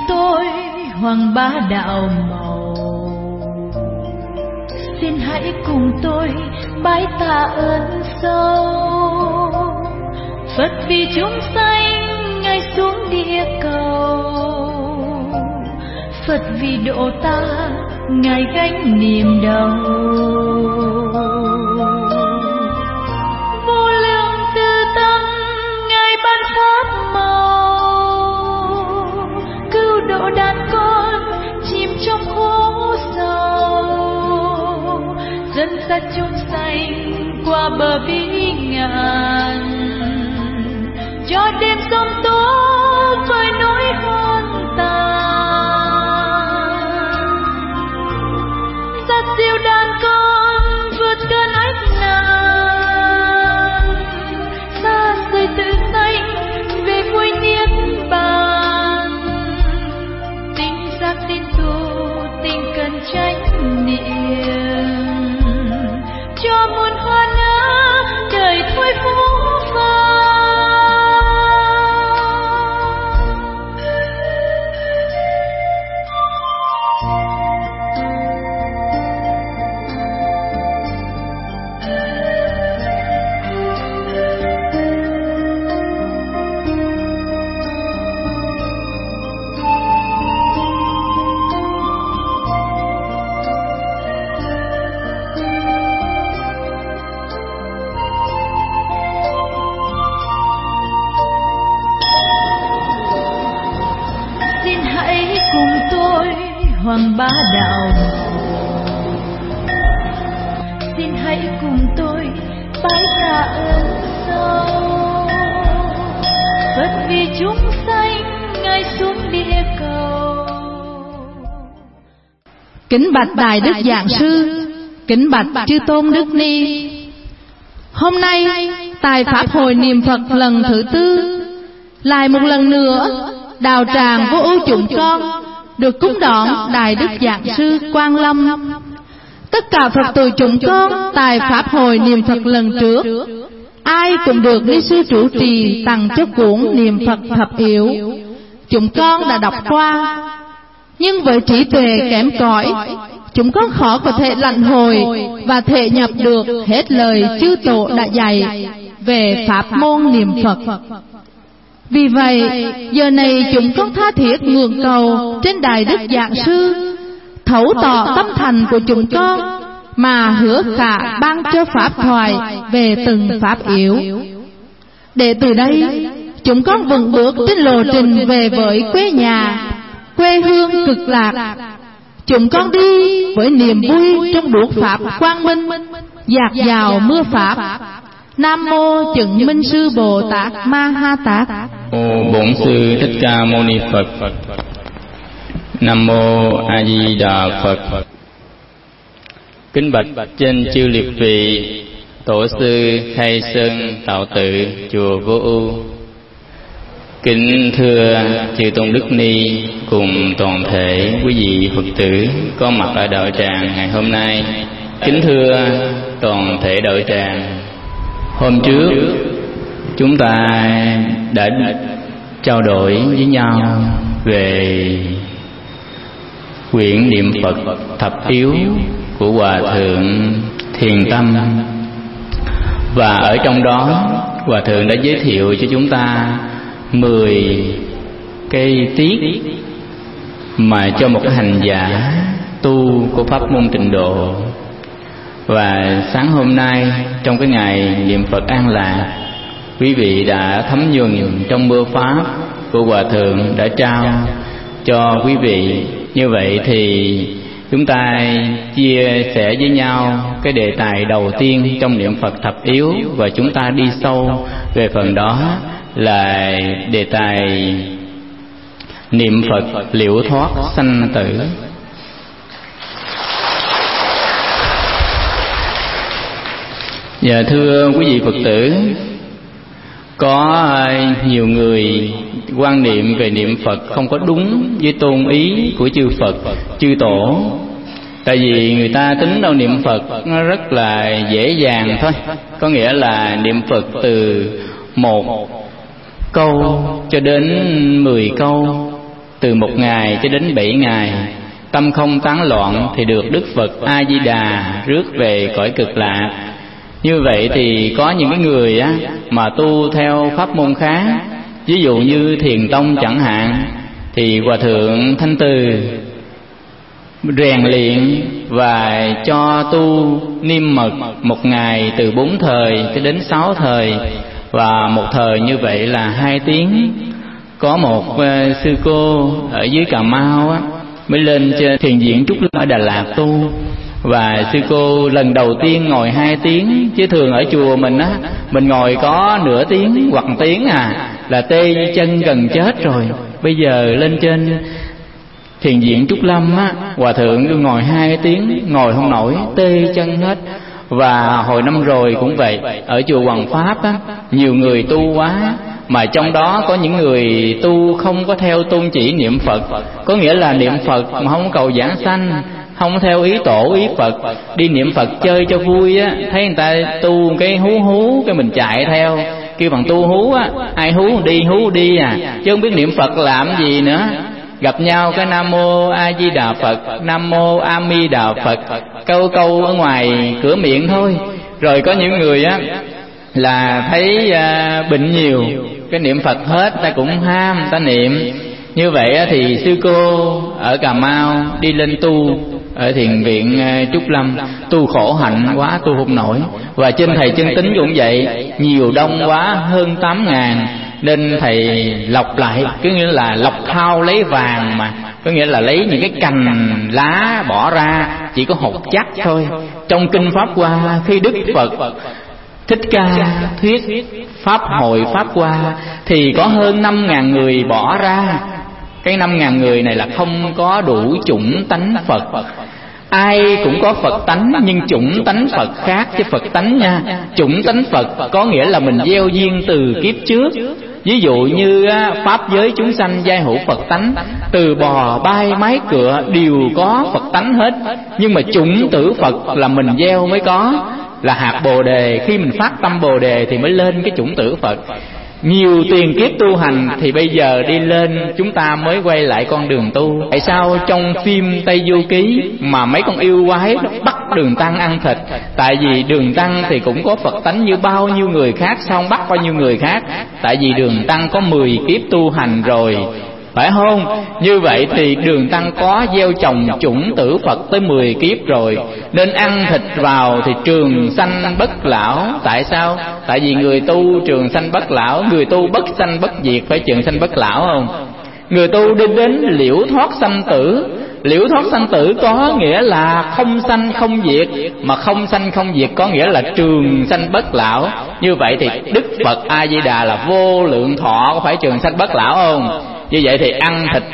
tôi Hoàng Bá Đạo Màu. Xin hãy cùng tôi bái tạ ơn sâu. Phật vì chúng sanh Ngài xuống địa cầu. Phật vì độ ta Ngài gánh niềm đau. Vô lượng từ tâm Ngài ban pháp màu. Cứu độ đàn con chìm trong khổ sầu. Dẫn dắt chúng sanh qua bờ vĩ ngàn. Cho đêm sớm tối vơi nỗi hôn tàn. Dắt dìu đàn con vượt cơn ách nạn. Xa rời tự sanh về vui niết bàn. Tinh giác tin tu tình cần trách niệm. Cho muôn hoa nở đời thôi phú vang. Hoàng Bá Đạo. Xin hãy cùng tôi bái tạ ơn sâu. Phật vì chúng sanh Ngài xuống địa cầu. Kính bạch Đại Đức Giảng Sư, kính bạch Chư Tôn Đức Ni. Hôm nay tại Pháp hội niệm Phật lần thứ tư, lại một lần nữa đạo tràng Vô Ưu chúng con được cúng đón Đại Đức Giảng Sư Quang Lâm. Tất cả Phật tử chúng con tại Pháp hội niệm Phật lần trước, ai cũng được Ni Sư chủ trì tặng cho cuốn niệm Phật thập yếu. Chúng con đã đọc qua, nhưng với trí tuệ kém cỏi, chúng con khó có thể lãnh hội và thể nhập được hết lời chư tổ đã dạy về pháp môn niệm Phật. Vì vậy, giờ này chúng con tha thiết ngưỡng cầu trên Đại Đức Giảng Sư thấu tỏ tâm thành của chúng con mà hứa khả ban cho pháp thoại về từng pháp yếu. Để từ đây, chúng con vững bước trên lộ trình về với quê nhà, quê hương cực lạc. Chúng con đi với niềm vui trong đuốc pháp quang minh, dạt dào mưa pháp. Nam mô Chứng Minh Sư Bồ Tát Ma Ha Tát. Mô Bổn Sư Thích Ca Mâu Ni Phật. Nam mô A Di Đà Phật. Kính bạch trên chư liệt vị tổ sư Khai Sơn Tạo Tự chùa Vô Ưu. Kính thưa chư Tôn Đức Ni cùng toàn thể quý vị Phật tử có mặt ở đạo tràng ngày hôm nay. Kính thưa toàn thể đạo tràng, hôm trước chúng ta đã trao đổi với nhau về quyển niệm Phật thập yếu của Hòa Thượng Thiền Tâm. Và ở trong đó Hòa Thượng đã giới thiệu cho chúng ta 10 cái tiết mà cho một cái hành giả tu của pháp môn Tịnh Độ. Và sáng hôm nay trong cái ngày niệm Phật An Lạc, quý vị đã thấm nhuần trong mưa pháp của Hòa Thượng đã trao cho quý vị. Như vậy thì chúng ta chia sẻ với nhau cái đề tài đầu tiên trong niệm Phật thập yếu, và chúng ta đi sâu về phần đó là đề tài niệm Phật liễu thoát sanh tử. Dạ thưa quý vị Phật tử, có nhiều người quan niệm về niệm Phật không có đúng với tôn ý của chư Phật, chư Tổ. Tại vì người ta tính đâu niệm Phật nó rất là dễ dàng thôi. Có nghĩa là niệm Phật từ 1 câu cho đến 10 câu, từ 1 ngày cho đến 7 ngày, tâm không tán loạn thì được Đức Phật A Di Đà rước về cõi Cực Lạc. Như vậy thì có những cái người á mà tu theo pháp môn khác, ví dụ như Thiền Tông chẳng hạn, thì Hòa Thượng Thanh Từ rèn luyện và cho tu niêm mật 1 ngày từ 4 thời cho đến 6 thời, và 1 thời như vậy là 2 tiếng. Có một sư cô ở dưới Cà Mau á, mới lên trên thiền viện Trúc Lâm ở Đà Lạt tu, và sư cô lần đầu tiên ngồi 2 tiếng, chứ thường ở chùa mình á, mình ngồi có nửa tiếng hoặc 1 tiếng là tê chân gần chết rồi. Bây giờ lên trên thiền viện Trúc Lâm á, Hòa Thượng cứ ngồi 2 tiếng, ngồi không nổi, tê chân hết. Và hồi năm rồi cũng vậy, ở chùa Hoàng Pháp á, nhiều người tu quá, mà trong đó có những người tu không có theo tôn chỉ niệm Phật, có nghĩa là niệm Phật mà không cầu giảng sanh, không theo ý tổ ý Phật, đi niệm Phật chơi cho vui á, thấy người ta tu cái hú cái mình chạy theo, kêu bằng tu hú á, ai hú đi chứ không biết niệm Phật làm gì nữa. Gặp nhau cái Nam Mô A Di Đà Phật, Nam Mô A Mi Đà Phật, câu ở ngoài cửa miệng thôi. Rồi có những người á là thấy bệnh nhiều, cái niệm Phật hết, ta cũng ham ta niệm. Như vậy á, thì sư cô ở Cà Mau đi lên tu ở thiền viện Trúc Lâm, tu khổ hạnh quá, tu không nổi. Và trên thầy Chân Tín cũng vậy, nhiều đông quá, hơn 8.000, nên thầy lọc lại, cứ nghĩa là lọc thao lấy vàng mà, có nghĩa là lấy những cái cành lá bỏ ra, chỉ có hột chắc thôi. Trong kinh Pháp Hoa, khi Đức Phật Thích Ca thuyết pháp hội Pháp Hoa thì có hơn 5.000 người bỏ ra. Cái 5.000 người này là không có đủ chủng tánh Phật. Ai cũng có Phật tánh, nhưng chủng tánh Phật khác chứ Phật tánh nha. Chủng tánh Phật có nghĩa là mình gieo duyên từ kiếp trước. Ví dụ như pháp giới chúng sanh giai hữu Phật tánh, từ bò bay mái cựa đều có Phật tánh hết. Nhưng mà chủng tử Phật là mình gieo mới có, là hạt Bồ Đề. Khi mình phát tâm Bồ Đề thì mới lên cái chủng tử Phật. Nhiều tiền kiếp tu hành thì bây giờ đi lên, chúng ta mới quay lại con đường tu. Tại sao trong phim Tây Du Ký mà mấy con yêu quái nó bắt Đường Tăng ăn thịt? Tại vì Đường Tăng thì cũng có Phật tánh như bao nhiêu người khác, sao không bắt bao nhiêu người khác? Tại vì Đường Tăng có 10 kiếp tu hành rồi, phải không? Như vậy thì Đường Tăng có gieo trồng chủng tử Phật tới 10 kiếp rồi, nên ăn thịt vào thì trường sanh bất lão. Tại sao? Tại vì người tu trường sanh bất lão, người tu bất sanh bất diệt phải trường sanh bất lão không? Người tu đi đến liễu thoát sanh tử. Liễu thoát sanh tử có nghĩa là không sanh không diệt, mà không sanh không diệt có nghĩa là trường sanh bất lão. Như vậy thì Đức Phật A Di Đà là vô lượng thọ, có phải trường sanh bất lão không? Như vậy thì ăn thịt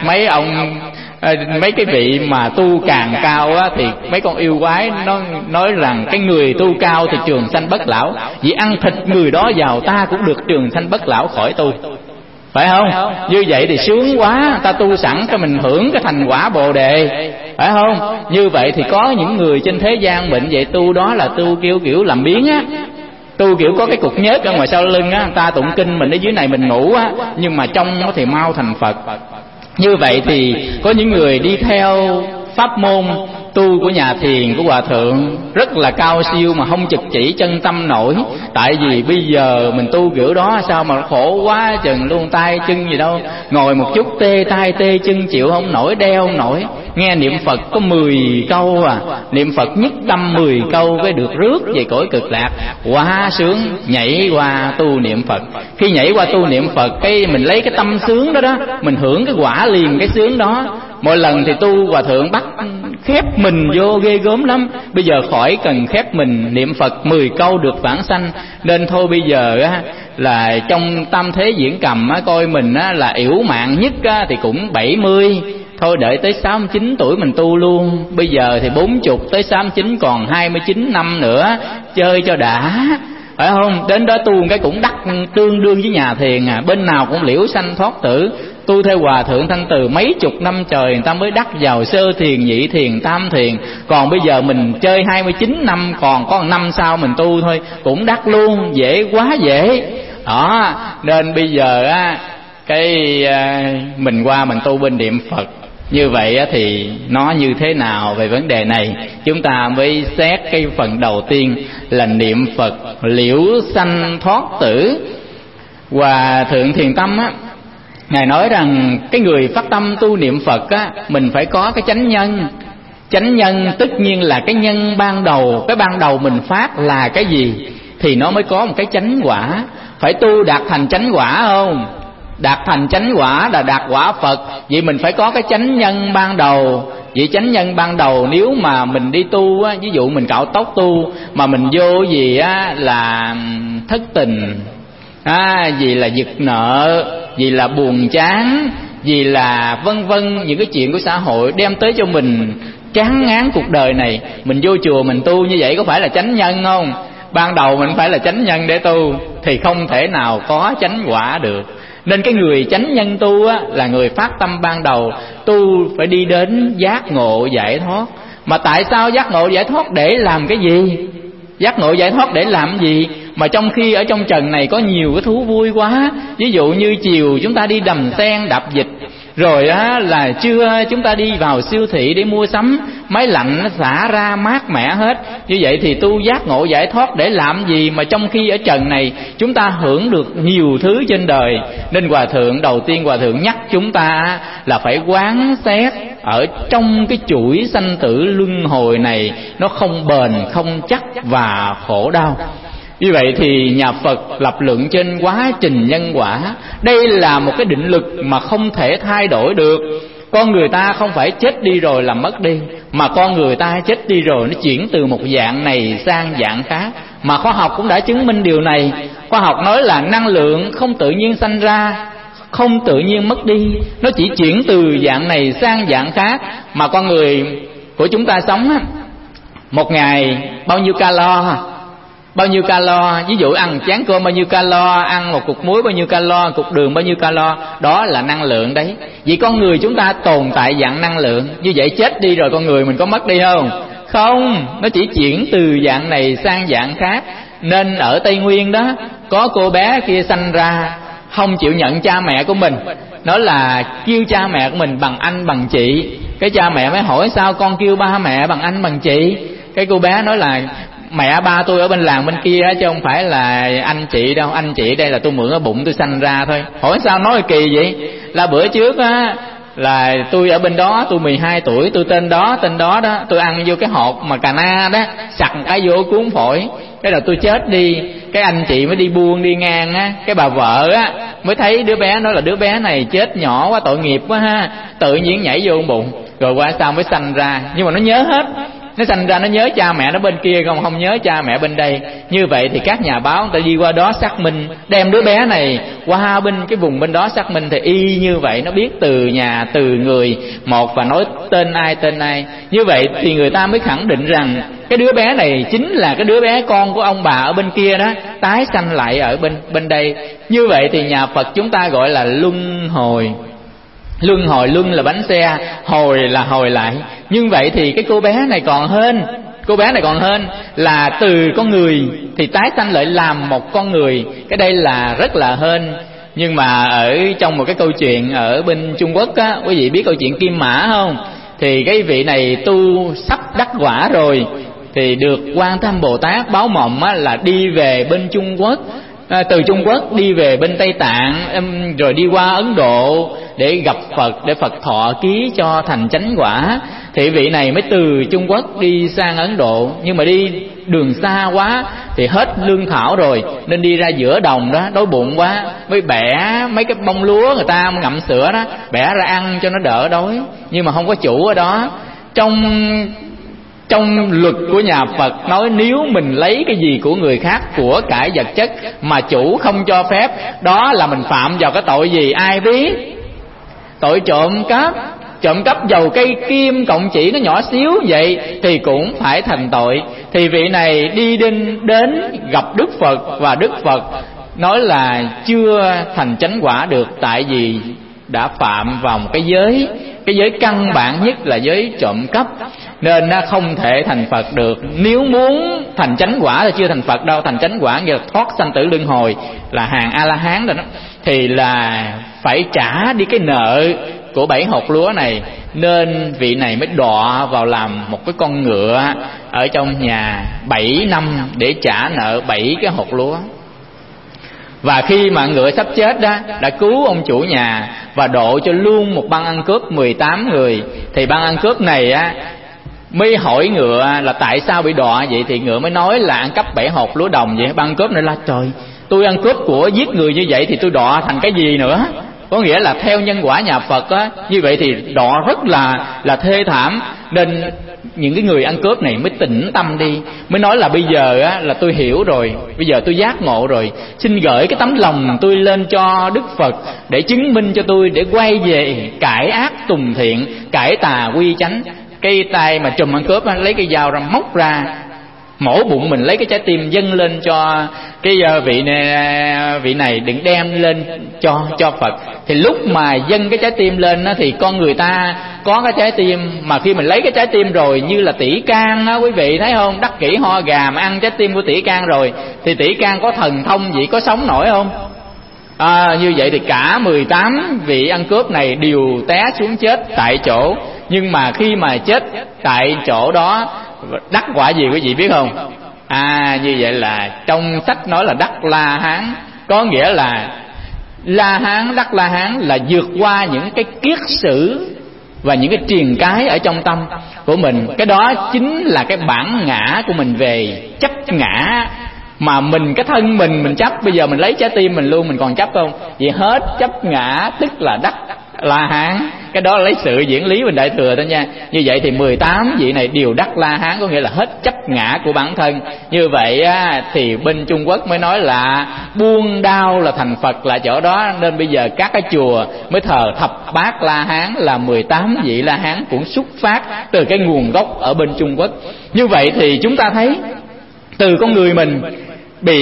mấy cái vị mà tu càng cao á, thì mấy con yêu quái nó nói rằng cái người tu cao thì trường sanh bất lão, vì ăn thịt người đó vào ta cũng được trường sanh bất lão khỏi tu, phải không? Như vậy thì sướng quá, ta tu sẵn cho mình hưởng cái thành quả Bồ Đề, phải không? Như vậy thì có những người trên thế gian bệnh vậy, tu đó là tu kiểu làm biếng á, tu kiểu có cái cục nhớt ở ngoài sau lưng á, ta tụng kinh mình ở dưới này mình ngủ á, nhưng mà trong nó thì mau thành Phật. Như vậy thì có những người đi theo pháp môn tu của nhà thiền của Hòa Thượng rất là cao siêu mà không trực chỉ chân tâm nổi. Tại vì bây giờ mình tu kiểu đó sao mà khổ quá chừng luôn, tay chân gì đâu, ngồi một chút tê tay tê chân chịu không nổi, đeo không nổi. Nghe niệm Phật có 10 câu niệm Phật nhất tâm 10 câu cái được rước về cõi Cực Lạc, quá sướng. Nhảy qua tu niệm Phật, khi nhảy qua tu niệm Phật cái mình lấy cái tâm sướng đó mình hưởng cái quả liền cái sướng đó. Mỗi lần thì tu Hòa Thượng bắt khép mình vô ghê gớm lắm. Bây giờ khỏi cần khép mình, niệm Phật 10 câu được vãng sanh. Nên thôi bây giờ là trong tam thế diễn cầm coi mình là yểu mạng nhất thì cũng 70. Thôi đợi tới 69 tuổi mình tu luôn. Bây giờ thì 40 tới 69 còn 29 năm nữa chơi cho đã, phải không? Đến đó tu cái cũng đắc tương đương với nhà thiền bên nào cũng liễu sanh thoát tử. Tu theo Hòa Thượng Thanh Từ mấy chục năm trời người ta mới đắc vào sơ thiền, nhị thiền, tam thiền. Còn bây giờ mình chơi 29 năm, còn có 1 năm sau mình tu thôi cũng đắc luôn, dễ quá dễ. Đó, nên bây giờ mình qua mình tu bên niệm Phật. Như vậy thì nó như thế nào về vấn đề này? Chúng ta mới xét cái phần đầu tiên là niệm Phật liễu sanh thoát tử. Hòa Thượng Thiền Tâm á, Ngài nói rằng cái người phát tâm tu niệm Phật á, mình phải có cái chánh nhân. Chánh nhân tất nhiên là cái nhân ban đầu. Cái ban đầu mình phát là cái gì thì nó mới có một cái chánh quả. Phải tu đạt thành chánh quả không? Đạt thành chánh quả là đạt quả Phật. Vậy mình phải có cái chánh nhân ban đầu. Vậy chánh nhân ban đầu nếu mà mình đi tu á, ví dụ mình cạo tóc tu mà mình vô gì á là thất tình, vì là giật nợ, vì là buồn chán, vì là vân vân, những cái chuyện của xã hội đem tới cho mình chán ngán cuộc đời này, mình vô chùa mình tu như vậy có phải là chánh nhân không? Ban đầu mình phải là chánh nhân để tu thì không thể nào có chánh quả được. Nên cái người chánh nhân tu á, là người phát tâm ban đầu tu phải đi đến giác ngộ giải thoát. Mà tại sao giác ngộ giải thoát để làm cái gì? Giác ngộ giải thoát để làm cái gì? Mà trong khi ở trong trần này có nhiều cái thú vui quá. Ví dụ như chiều chúng ta đi đầm sen đạp vịt, rồi á là trưa chúng ta đi vào siêu thị để mua sắm, máy lạnh nó xả ra mát mẻ hết. Như vậy thì tu giác ngộ giải thoát để làm gì? Mà trong khi ở trần này chúng ta hưởng được nhiều thứ trên đời. Nên Hòa Thượng đầu tiên Hòa Thượng nhắc chúng ta là phải quán xét ở trong cái chuỗi sanh tử luân hồi này, nó không bền, không chắc và khổ đau. Như vậy thì nhà Phật lập luận trên quá trình nhân quả. Đây là một cái định lực mà không thể thay đổi được. Con người ta không phải chết đi rồi là mất đi, mà con người ta chết đi rồi nó chuyển từ một dạng này sang dạng khác. Mà khoa học cũng đã chứng minh điều này. Khoa học nói là năng lượng không tự nhiên sanh ra, không tự nhiên mất đi, nó chỉ chuyển từ dạng này sang dạng khác. Mà con người của chúng ta sống á, một ngày bao nhiêu calo, bao nhiêu calo, ví dụ ăn chén cơm bao nhiêu calo, ăn một cục muối bao nhiêu calo, cục đường bao nhiêu calo, đó là năng lượng đấy. Vì con người chúng ta tồn tại dạng năng lượng. Như vậy chết đi rồi con người mình có mất đi không? Không, nó chỉ chuyển từ dạng này sang dạng khác. Nên ở Tây Nguyên đó, có cô bé kia sanh ra không chịu nhận cha mẹ của mình, nói là kêu cha mẹ của mình bằng anh bằng chị. Cái cha mẹ mới hỏi sao con kêu ba mẹ bằng anh bằng chị? Cái cô bé nói là mẹ ba tôi ở bên làng bên kia chứ không phải là anh chị đâu, anh chị đây là tôi mượn ở bụng tôi sanh ra thôi. Hỏi sao nói kỳ vậy? Là bữa trước á là tôi ở bên đó, tôi 12 tuổi, tôi tên đó đó, tôi ăn vô cái hộp mà cà na đó, sặc cái vô cuốn phổi, cái là tôi chết đi. Cái anh chị mới đi buôn đi ngang á, cái bà vợ á mới thấy đứa bé đó là đứa bé này chết nhỏ quá, tội nghiệp quá ha, tự nhiên nhảy vô bụng, rồi qua sau mới sanh ra. Nhưng mà nó nhớ hết, nó sanh ra nó nhớ cha mẹ nó bên kia, không nhớ cha mẹ bên đây. Như vậy thì các nhà báo người ta đi qua đó xác minh, đem đứa bé này qua bên cái vùng bên đó xác minh thì y như vậy, nó biết từ nhà từ người một và nói tên ai. Như vậy thì người ta mới khẳng định rằng cái đứa bé này chính là cái đứa bé con của ông bà ở bên kia đó, tái sanh lại ở bên đây. Như vậy thì nhà Phật chúng ta gọi là luân hồi. Luân hồi, luân là bánh xe, hồi là hồi lại. Nhưng vậy thì cái cô bé này còn hơn. Cô bé này còn hơn là từ con người thì tái sanh lại làm một con người. Cái đây là rất là hên. Nhưng mà ở trong một cái câu chuyện ở bên Trung Quốc á, quý vị biết câu chuyện Kim Mã không? Thì cái vị này tu sắp đắc quả rồi, thì được Quan Thế Âm Bồ Tát báo mộng á, là đi về bên Trung Quốc. Từ Trung Quốc đi về bên Tây Tạng, rồi đi qua Ấn Độ để gặp Phật, để Phật thọ ký cho thành chánh quả. Thì vị này mới từ Trung Quốc đi sang Ấn Độ, nhưng mà đi đường xa quá thì hết lương thảo rồi, nên đi ra giữa đồng đó, đói bụng quá, mới bẻ mấy cái bông lúa người ta ngậm sữa đó, bẻ ra ăn cho nó đỡ đói. Nhưng mà không có chủ ở đó. Trong luật của nhà Phật nói nếu mình lấy cái gì của người khác, của cải vật chất mà chủ không cho phép, đó là mình phạm vào cái tội gì ai biết? Tội trộm cắp. Trộm cắp dầu cây kim cộng chỉ nó nhỏ xíu vậy thì cũng phải thành tội. Thì vị này đi đến gặp Đức Phật, và Đức Phật nói là chưa thành chánh quả được, tại vì đã phạm vào một cái giới căn bản nhất là giới trộm cắp, nên nó không thể thành Phật được. Nếu muốn thành chánh quả thì chưa thành Phật đâu, thành chánh quả nghĩa là thoát sanh tử luân hồi, là hàng A La Hán rồi đó. thì là phải trả đi cái nợ của 7 hột lúa này, nên vị này mới đọa vào làm một cái con ngựa ở trong nhà 7 năm để trả nợ 7 cái hột lúa. Và khi mà ngựa sắp chết đó, đã cứu ông chủ nhà và độ cho luôn một băng ăn cướp 18 người, thì băng ăn cướp này á mới hỏi ngựa là tại sao bị đọa vậy, thì ngựa mới nói là ăn cắp 7 hột lúa đồng vậy. Băng cướp này là trời, tôi ăn cướp của giết người như vậy thì tôi đọa thành cái gì nữa? Có nghĩa là theo nhân quả nhà Phật á, như vậy thì đọa rất là thê thảm. Nên những cái người ăn cướp này mới tỉnh tâm đi, mới nói là bây giờ á là tôi hiểu rồi, bây giờ tôi giác ngộ rồi, xin gửi cái tấm lòng tôi lên cho Đức Phật để chứng minh cho tôi, để quay về cải ác tùng thiện, cải tà quy chánh. Cái tay mà trùm ăn cướp á, lấy cái dao ra móc ra mổ bụng mình, lấy cái trái tim dâng lên cho cái vị này đừng đem lên cho Phật. Thì lúc mà dâng cái trái tim lên á, thì con người ta có cái trái tim, mà khi mình lấy cái trái tim rồi như là tỷ can á, quý vị thấy không, đắc kỷ ho gà mà ăn trái tim của tỷ can rồi thì tỷ can có thần thông gì, có sống nổi không? Như vậy thì cả 18 vị ăn cướp này đều té xuống chết tại chỗ. Nhưng mà khi mà chết tại chỗ đó đắc quả gì quý vị biết không? Như vậy là trong sách nói là đắc La Hán, có nghĩa là La Hán, đắc La Hán là vượt qua những cái kiết sử và những cái triền cái ở trong tâm của mình. Cái đó chính là cái bản ngã của mình về chấp ngã. Mà mình cái thân mình chấp, bây giờ mình lấy trái tim mình luôn, mình còn chấp không? Vậy hết chấp ngã tức là đắc La Hán. Cái đó là lấy sự diễn lý bên Đại Thừa thôi nha. Như vậy thì 18 vị này đều đắc La Hán, có nghĩa là hết chấp ngã của bản thân. Như vậy á, thì bên Trung Quốc mới nói là buông đau là thành Phật là chỗ đó. Nên bây giờ các cái chùa mới thờ thập bát La Hán, là 18 vị La Hán cũng xuất phát từ cái nguồn gốc ở bên Trung Quốc. Như vậy thì chúng ta thấy từ con người mình bị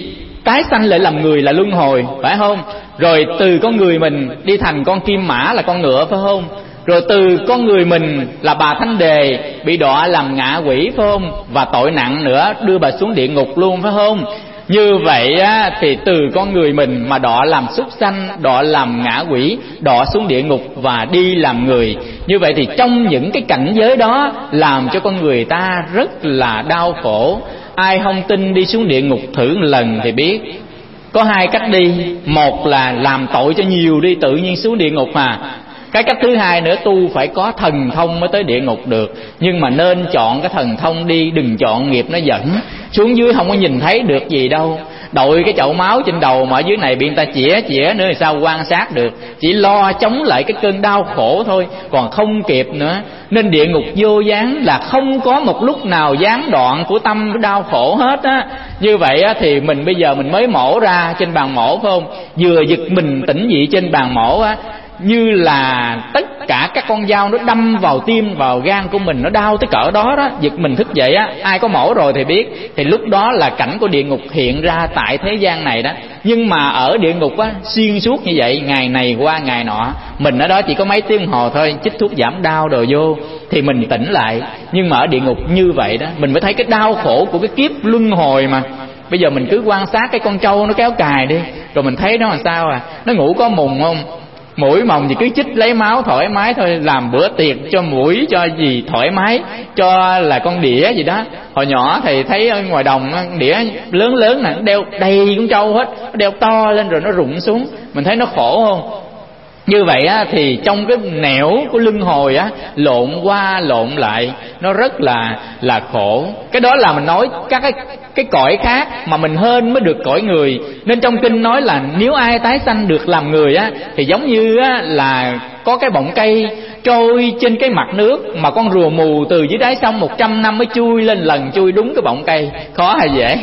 tái sanh lại làm người là luân hồi, phải không? Rồi từ con người mình đi thành con kim mã là con ngựa, phải không? Rồi từ con người mình là bà Thanh Đề bị đọa làm ngạ quỷ, phải không? Và tội nặng nữa đưa bà xuống địa ngục luôn, phải không? Như vậy á, thì từ con người mình mà đọa làm súc sanh, đọa làm ngạ quỷ, đọa xuống địa ngục và đi làm người. Như vậy thì trong những cái cảnh giới đó làm cho con người ta rất là đau khổ. Ai không tin đi xuống địa ngục thử một lần thì biết. Có hai cách đi, một là làm tội cho nhiều đi, tự nhiên xuống địa ngục mà. Cái cách thứ hai nữa, tu phải có thần thông mới tới địa ngục được. Nhưng mà nên chọn cái thần thông đi, đừng chọn nghiệp nó dẫn. Xuống dưới không có nhìn thấy được gì đâu, đội cái chậu máu trên đầu mà ở dưới này bị người ta chĩa nữa thì sao quan sát được. Chỉ lo chống lại cái cơn đau khổ thôi, còn không kịp nữa. Nên địa ngục vô gián là không có một lúc nào gián đoạn của tâm đau khổ hết á. Như vậy á, thì mình bây giờ mình mới mổ ra trên bàn mổ, phải không? Vừa giật mình tỉnh dậy trên bàn mổ á, như là tất cả các con dao nó đâm vào tim, vào gan của mình, nó đau tới cỡ đó đó. Giật mình thức dậy á, ai có mổ rồi thì biết. Thì lúc đó là cảnh của địa ngục hiện ra tại thế gian này đó. Nhưng mà ở địa ngục á, xuyên suốt như vậy, ngày này qua ngày nọ, mình ở đó chỉ có mấy tiếng đồng hồ thôi, chích thuốc giảm đau đồ vô thì mình tỉnh lại. Nhưng mà ở địa ngục như vậy đó, mình mới thấy cái đau khổ của cái kiếp luân hồi mà. Bây giờ mình cứ quan sát cái con trâu nó kéo cài đi, rồi mình thấy nó làm sao nó ngủ có mùng không? Mũi mồng thì cứ chích lấy máu thoải mái thôi, làm bữa tiệc cho mũi cho gì thoải mái, cho là con đĩa gì đó. Hồi nhỏ thì thấy ở ngoài đồng đĩa lớn lớn nè, đeo đầy con trâu hết, đeo to lên rồi nó rụng xuống, mình thấy nó khổ không? Như vậy á, thì trong cái nẻo của luân hồi á, lộn qua lộn lại, nó rất là khổ. Cái đó là mình nói các cái cõi khác mà mình hên mới được cõi người. Nên trong kinh nói là nếu ai tái sanh được làm người á, thì giống như á, là có cái bọng cây trôi trên cái mặt nước, mà con rùa mù từ dưới đáy sông 100 năm mới chui lên lần, chui đúng cái bọng cây. Khó hay dễ?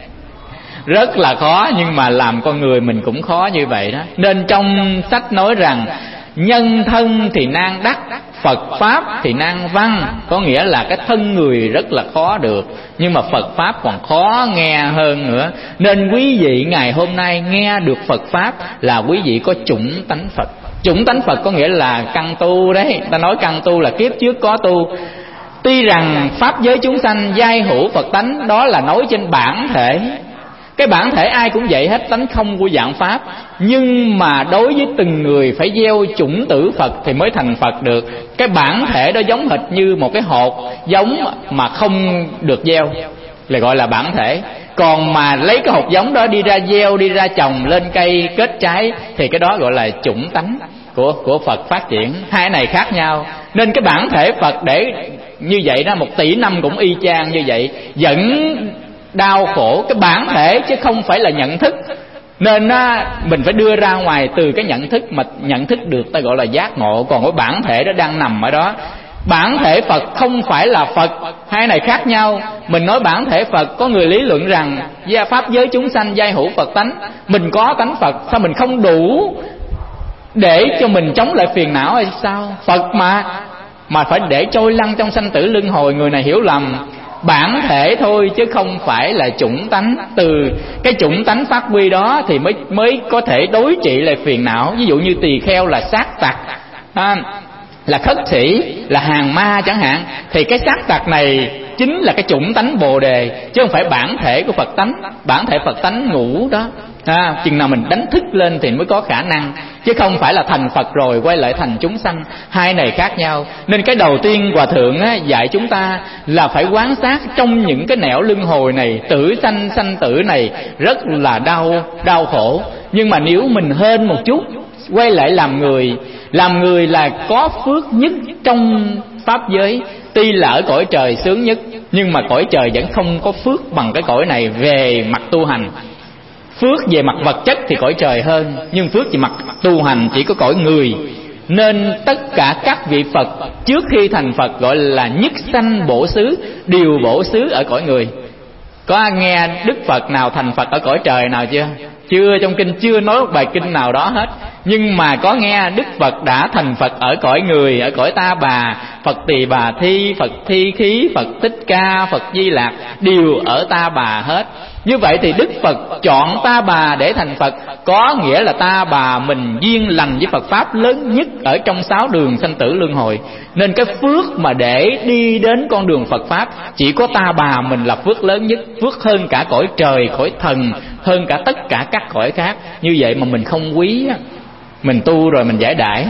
Rất là khó, nhưng mà làm con người mình cũng khó như vậy đó. Nên trong sách nói rằng nhân thân thì nan đắc, Phật Pháp thì nan văn. Có nghĩa là cái thân người rất là khó được, nhưng mà Phật Pháp còn khó nghe hơn nữa. Nên quý vị ngày hôm nay nghe được Phật Pháp là quý vị có chủng tánh Phật. Chủng tánh Phật có nghĩa là căn tu đấy. Ta nói căn tu là kiếp trước có tu. Tuy rằng Pháp giới chúng sanh giai hữu Phật tánh, đó là nói trên bản thể. Cái bản thể ai cũng vậy hết, tánh không của dạng Pháp. Nhưng mà đối với từng người phải gieo chủng tử Phật thì mới thành Phật được. Cái bản thể đó giống hệt như một cái hột giống mà không được gieo là gọi là bản thể. Còn mà lấy cái hột giống đó đi ra gieo, đi ra trồng lên cây kết trái thì cái đó gọi là chủng tánh của Phật phát triển. Hai này khác nhau. Nên cái bản thể Phật để như vậy đó 1 tỷ năm cũng y chang như vậy, vẫn đau khổ cái bản thể chứ không phải là nhận thức. Nên mình phải đưa ra ngoài từ cái nhận thức, mà nhận thức được ta gọi là giác ngộ. Còn cái bản thể đó đang nằm ở đó. Bản thể Phật không phải là Phật, hai này khác nhau. Mình nói bản thể Phật, có người lý luận rằng gia pháp giới chúng sanh giai hữu Phật tánh. Mình có tánh Phật, sao mình không đủ để cho mình chống lại phiền não hay sao? Phật mà phải để trôi lăn trong sanh tử luân hồi. Người này hiểu lầm. Bản thể thôi chứ không phải là chủng tánh. Từ cái chủng tánh phát huy đó thì mới có thể đối trị lại phiền não. Ví dụ như tỳ kheo là sát tặc, là khất sĩ, là hàng ma chẳng hạn, thì cái sát tặc này chính là cái chủng tánh Bồ Đề, chứ không phải bản thể của Phật tánh. Bản thể Phật tánh ngủ đó, chừng nào mình đánh thức lên thì mới có khả năng, chứ không phải là thành Phật rồi quay lại thành chúng sanh. Hai này khác nhau. Nên cái đầu tiên Hòa Thượng dạy chúng ta là phải quán sát trong những cái nẻo luân hồi này, tử sanh sanh tử này rất là đau khổ. Nhưng mà nếu mình hên một chút, quay lại làm người là có phước nhất trong pháp giới. Tuy là ở cõi trời sướng nhất, nhưng mà cõi trời vẫn không có phước bằng cái cõi này về mặt tu hành. Phước về mặt vật chất thì cõi trời hơn, nhưng phước về mặt tu hành chỉ có cõi người. Nên tất cả các vị Phật trước khi thành Phật gọi là nhất sanh bổ xứ, đều bổ xứ ở cõi người. Có nghe Đức Phật nào thành Phật ở cõi trời nào chưa? Chưa, trong kinh chưa nói một bài kinh nào đó hết. Nhưng mà có nghe Đức Phật đã thành Phật ở cõi người, ở cõi Ta Bà, Phật Tỳ Bà Thi, Phật Thi Khí, Phật Thích Ca, Phật Di Lạc đều ở Ta Bà hết. Như vậy thì Đức Phật chọn Ta Bà để thành Phật, có nghĩa là Ta Bà mình duyên lành với Phật Pháp lớn nhất ở trong 6 đường sanh tử luân hồi. Nên cái phước mà để đi đến con đường Phật Pháp chỉ có Ta Bà mình là phước lớn nhất, phước hơn cả cõi trời, cõi thần, hơn cả tất cả các cõi khác. Như vậy mà mình không quý, mình tu rồi mình giải đãi.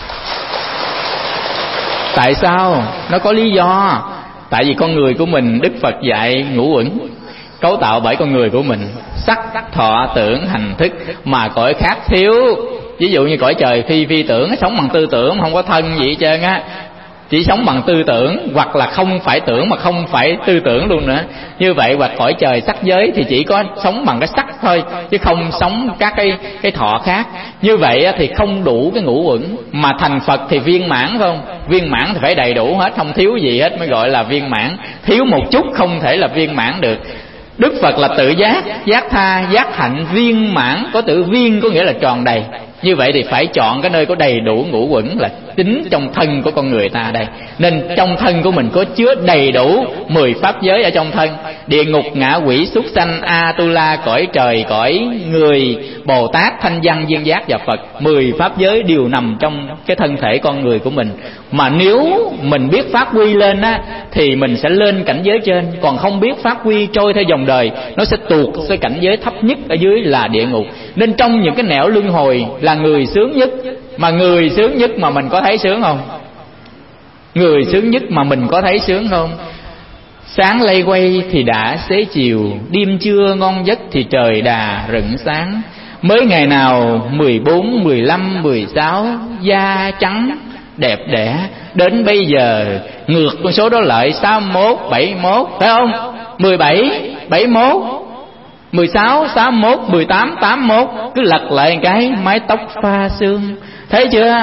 Tại sao? Nó có lý do. Tại vì con người của mình, Đức Phật dạy ngũ uẩn cấu tạo bởi con người của mình: sắc, thọ, tưởng, hành, thức. Mà cõi khác thiếu. Ví dụ như cõi trời phi tưởng, sống bằng tư tưởng, không có thân gì hết trơn á, chỉ sống bằng tư tưởng, hoặc là không phải tưởng mà không phải tư tưởng luôn nữa. Như vậy hoặc cõi trời sắc giới thì chỉ có sống bằng cái sắc thôi, chứ không sống các cái thọ khác. Như vậy thì không đủ cái ngũ uẩn. Mà thành Phật thì viên mãn, phải không? Viên mãn thì phải đầy đủ hết, không thiếu gì hết mới gọi là viên mãn. Thiếu một chút không thể là viên mãn được. Đức Phật là tự giác, giác tha, giác hạnh, viên mãn. Có tự viên có nghĩa là tròn đầy. Như vậy thì phải chọn cái nơi có đầy đủ ngũ uẩn là chính trong thân của con người ta đây. Nên trong thân của mình có chứa đầy đủ 10 pháp giới ở trong thân: địa ngục, ngạ quỷ, súc sanh, A-tu-la, cõi trời, cõi người, Bồ Tát, Thanh Văn, Duyên Giác và Phật. 10 pháp giới đều nằm trong cái thân thể con người của mình. Mà nếu mình biết phát huy lên thì mình sẽ lên cảnh giới trên. Còn không biết phát huy trôi theo dòng đời, nó sẽ tuột cái cảnh giới thấp nhất ở dưới là địa ngục. Nên trong những cái nẻo luân hồi là người sướng nhất. Mà người sướng nhất mà mình có thấy sướng không? Người sướng nhất mà mình có thấy sướng không? Sáng lây quay thì đã xế chiều, đêm trưa ngon giấc thì trời đà rựng sáng. Mới ngày nào 14, 15, 16, da trắng đẹp đẽ, đến bây giờ ngược con số đó lại 61, 71, phải không? 17, 71, 16, 61, 18, 81, cứ lật lại cái mái tóc pha sương. Thấy chưa?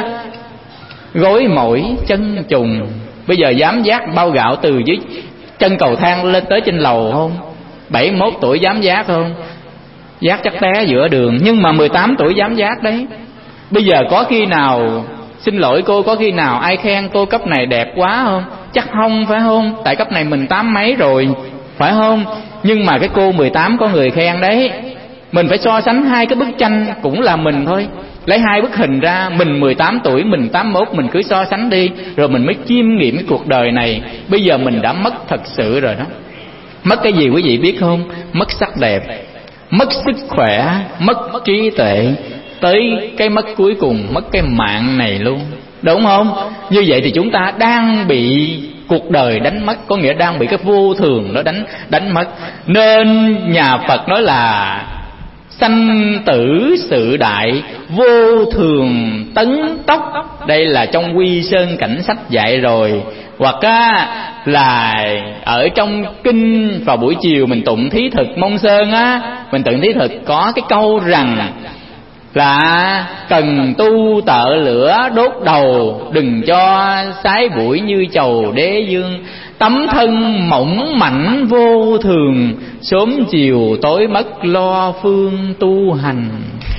Gối mỏi chân trùng. Bây giờ dám vác bao gạo từ dưới chân cầu thang lên tới trên lầu không? 71 tuổi dám vác không? Vác chắc té giữa đường. Nhưng mà 18 tuổi dám vác đấy. Bây giờ có khi nào, xin lỗi cô, có khi nào ai khen cô cấp này đẹp quá không? Chắc không, phải không? Tại cấp này mình 8 mấy rồi, phải không? Nhưng mà cái cô 18 có người khen đấy. Mình phải so sánh hai cái bức tranh cũng là mình thôi. Lấy hai bức hình ra, mình 18 tuổi, mình 81, mình cứ so sánh đi, rồi mình mới chiêm nghiệm cái cuộc đời này. Bây giờ mình đã mất thật sự rồi đó. Mất cái gì quý vị biết không? Mất sắc đẹp. mất sức khỏe, mất trí tuệ, tới cái mất cuối cùng, mất cái mạng này luôn, đúng không? Như vậy thì chúng ta đang bị cuộc đời đánh mất, có nghĩa đang bị cái vô thường nó đánh mất. Nên nhà Phật nói là sanh tử sự đại, vô thường tấn tốc. Đây là trong Quy Sơn Cảnh Sách dạy rồi. Hoặc là ở trong kinh vào buổi chiều mình tụng thí thực Môn Sơn mình tụng thí thực có cái câu rằng là cần tu tợ lửa đốt đầu, đừng cho sái bụi như chầu đế dương. Tấm thân mỏng mảnh vô thường, sớm chiều tối mất lo phương tu hành.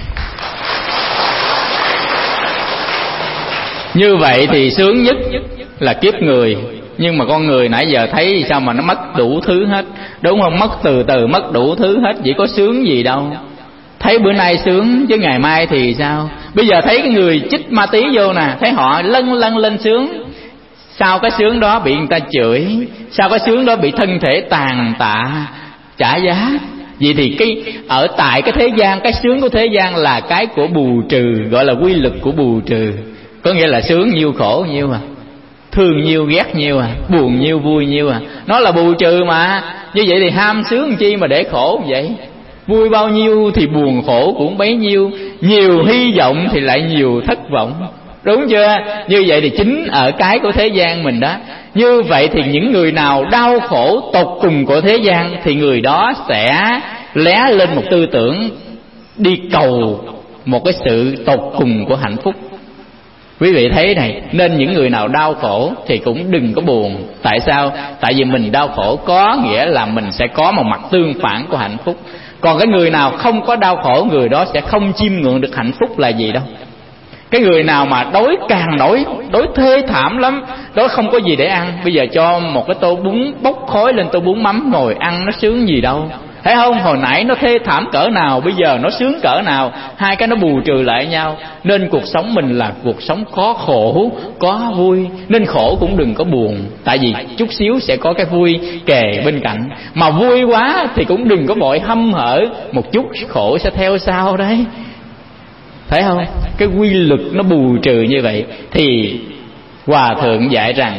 Như vậy thì sướng nhất là kiếp người. Nhưng mà con người nãy giờ thấy sao mà nó mất đủ thứ hết, đúng không? Mất từ từ, mất đủ thứ hết, chỉ có sướng gì đâu. Thấy bữa nay sướng chứ ngày mai thì sao? Bây giờ thấy cái người chích ma túy vô nè, thấy họ lân lên sướng. Sau cái sướng đó bị người ta chửi, sau cái sướng đó bị thân thể tàn tạ trả giá. Vậy thì cái ở tại cái thế gian, cái sướng của thế gian là cái của bù trừ, gọi là quy luật của bù trừ. Có nghĩa là sướng nhiêu khổ nhiêu thương nhiêu ghét nhiêu buồn nhiêu vui nhiêu nó là bù trừ mà. Như vậy thì ham sướng chi mà để khổ vậy? Vui bao nhiêu thì buồn khổ cũng bấy nhiêu, nhiều hy vọng thì lại nhiều thất vọng, đúng chưa? Như vậy thì chính ở cái của thế gian mình đó. Như vậy thì những người nào đau khổ tột cùng của thế gian thì người đó sẽ lé lên một tư tưởng đi cầu một cái sự tột cùng của hạnh phúc. Quý vị thấy này, nên những người nào đau khổ thì cũng đừng có buồn. Tại sao? Tại vì mình đau khổ có nghĩa là mình sẽ có một mặt tương phản của hạnh phúc. Còn cái người nào không có đau khổ, người đó sẽ không chiêm ngưỡng được hạnh phúc là gì đâu. Cái người nào mà đói càng đói thê thảm lắm, đói không có gì để ăn, bây giờ cho một cái tô bún bốc khói lên, tô bún mắm ngồi ăn nó sướng gì đâu. Thấy không? Hồi nãy nó thê thảm cỡ nào, bây giờ nó sướng cỡ nào. Hai cái nó bù trừ lại nhau. Nên cuộc sống mình là cuộc sống có khổ, có vui. Nên khổ cũng đừng có buồn, tại vì chút xíu sẽ có cái vui kề bên cạnh. Mà vui quá thì cũng đừng có vội hâm hở, một chút khổ sẽ theo sau đấy. Thấy không? Cái quy luật nó bù trừ như vậy. Thì Hòa Thượng dạy rằng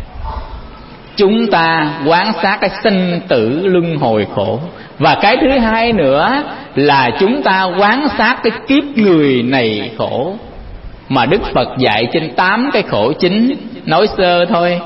chúng ta quán sát cái sinh tử luân hồi khổ. Và cái thứ hai nữa là chúng ta quán sát cái kiếp người này khổ. Mà Đức Phật dạy trên 8 cái khổ chính. Nói sơ thôi.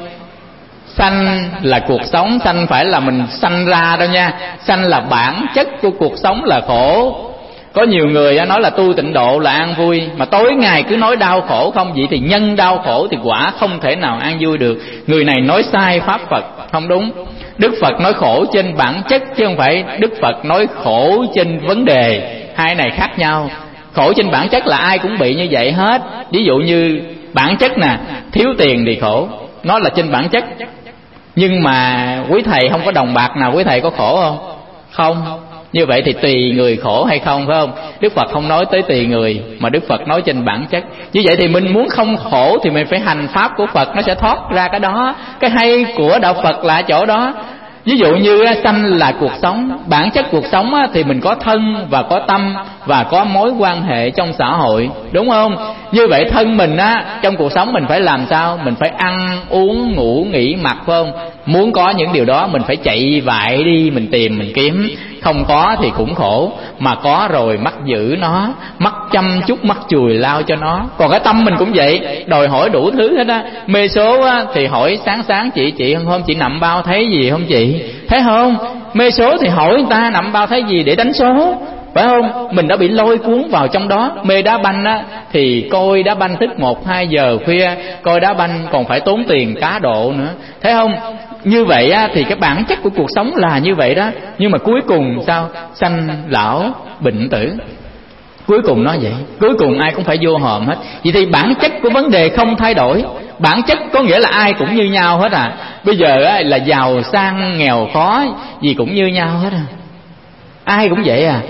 Sanh là cuộc sống, sanh phải là mình sanh ra đâu nha. Sanh là bản chất của cuộc sống là khổ. Có nhiều người nói là tu tịnh độ là an vui, mà tối ngày cứ nói đau khổ không, vậy thì nhân đau khổ thì quả không thể nào an vui được. Người này nói sai pháp Phật, không đúng. Đức Phật nói khổ trên bản chất, chứ không phải Đức Phật nói khổ trên vấn đề. Hai này khác nhau. Khổ trên bản chất là ai cũng bị như vậy hết. Ví dụ như bản chất nè, thiếu tiền thì khổ, nó là trên bản chất. Nhưng mà quý thầy không có đồng bạc nào, quý thầy có khổ không? Không. Như vậy thì tùy người khổ hay không, phải không? Đức Phật không nói tới tùy người, mà Đức Phật nói trên bản chất. Như vậy thì mình muốn không khổ thì mình phải hành pháp của Phật, nó sẽ thoát ra cái đó. Cái hay của đạo Phật là chỗ đó. Ví dụ như sanh là cuộc sống, bản chất cuộc sống thì mình có thân và có tâm và có mối quan hệ trong xã hội, đúng không? Như vậy thân mình trong cuộc sống mình phải làm sao? Mình phải ăn, uống, ngủ, nghỉ, mặc, phải không? Muốn có những điều đó mình phải chạy vại đi, mình tìm, mình kiếm. Không có thì cũng khổ, mà có rồi mắc giữ nó, mắc chăm chút, mắc chùi lao cho nó. Còn cái tâm mình cũng vậy, đòi hỏi đủ thứ hết á. Mê số thì hỏi sáng chị hôm chị nằm bao thấy gì không chị? Thấy không? Mê số thì hỏi người ta nằm bao thấy gì để đánh số, phải không? Mình đã bị lôi cuốn vào trong đó. Mê đá banh thì coi đá banh thức 1-2 giờ khuya, coi đá banh còn phải tốn tiền cá độ nữa, thấy không? Như vậy thì cái bản chất của cuộc sống là như vậy đó. Nhưng mà cuối cùng sao? Sanh lão bệnh tử. Cuối cùng nó vậy. Cuối cùng ai cũng phải vô hòm hết. Vậy thì bản chất của vấn đề không thay đổi. Bản chất có nghĩa là ai cũng như nhau hết à. Bây giờ là giàu sang nghèo khó gì cũng như nhau hết à. Ai cũng vậy à,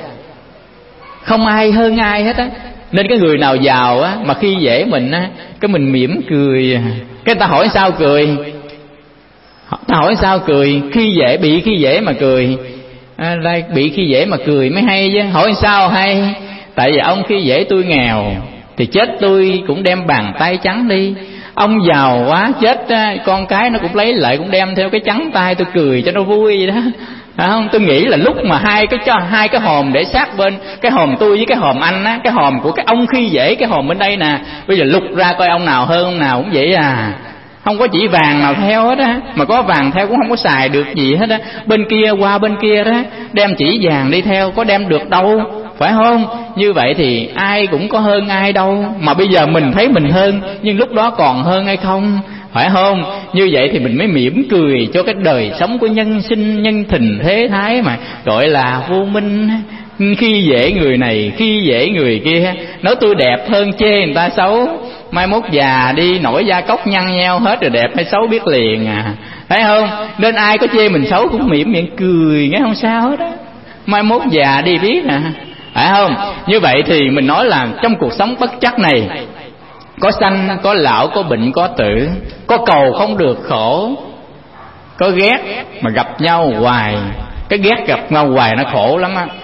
không ai hơn ai hết á. Nên cái người nào giàu mà khi dễ mình cái mình mỉm cười. Cái ta hỏi sao cười? Ta hỏi sao cười? Khi dễ, bị khi dễ mà cười. Đây bị khi dễ mà cười mới hay chứ. Hỏi sao hay? Tại vì ông khi dễ tôi nghèo thì chết tôi cũng đem bàn tay trắng đi. Ông giàu quá chết con cái nó cũng lấy lại cũng đem theo cái trắng tay tôi cười cho nó vui vậy đó. Phải không? Tôi nghĩ là lúc mà hai cái hòm để sát bên, cái hòm tôi với cái hòm anh á, cái hòm của cái ông khi dễ, cái hòm bên đây nè, bây giờ lục ra coi ông nào hơn ông nào cũng vậy à. Không có chỉ vàng nào theo hết á, mà có vàng theo cũng không có xài được gì hết á. Bên kia qua bên kia đó, đem chỉ vàng đi theo có đem được đâu, phải không? Như vậy thì ai cũng có hơn ai đâu. Mà bây giờ mình thấy mình hơn, nhưng lúc đó còn hơn hay không? Phải không? Như vậy thì mình mới mỉm cười cho cái đời sống của nhân sinh, nhân tình thế thái mà gọi là vô minh. Khi dễ người này, khi dễ người kia, nói tôi đẹp hơn chê người ta xấu. Mai mốt già đi nổi da cốc nhăn nheo hết rồi, đẹp hay xấu biết liền à. Thấy không? Nên ai có chê mình xấu cũng mỉm miệng cười, nghe không sao hết á. Mai mốt già đi biết à. Phải không? Như vậy thì mình nói là trong cuộc sống bất trắc này, có sanh, có lão, có bệnh, có tử, có cầu không được khổ, có ghét mà gặp nhau hoài. Cái ghét gặp nhau hoài nó khổ lắm á.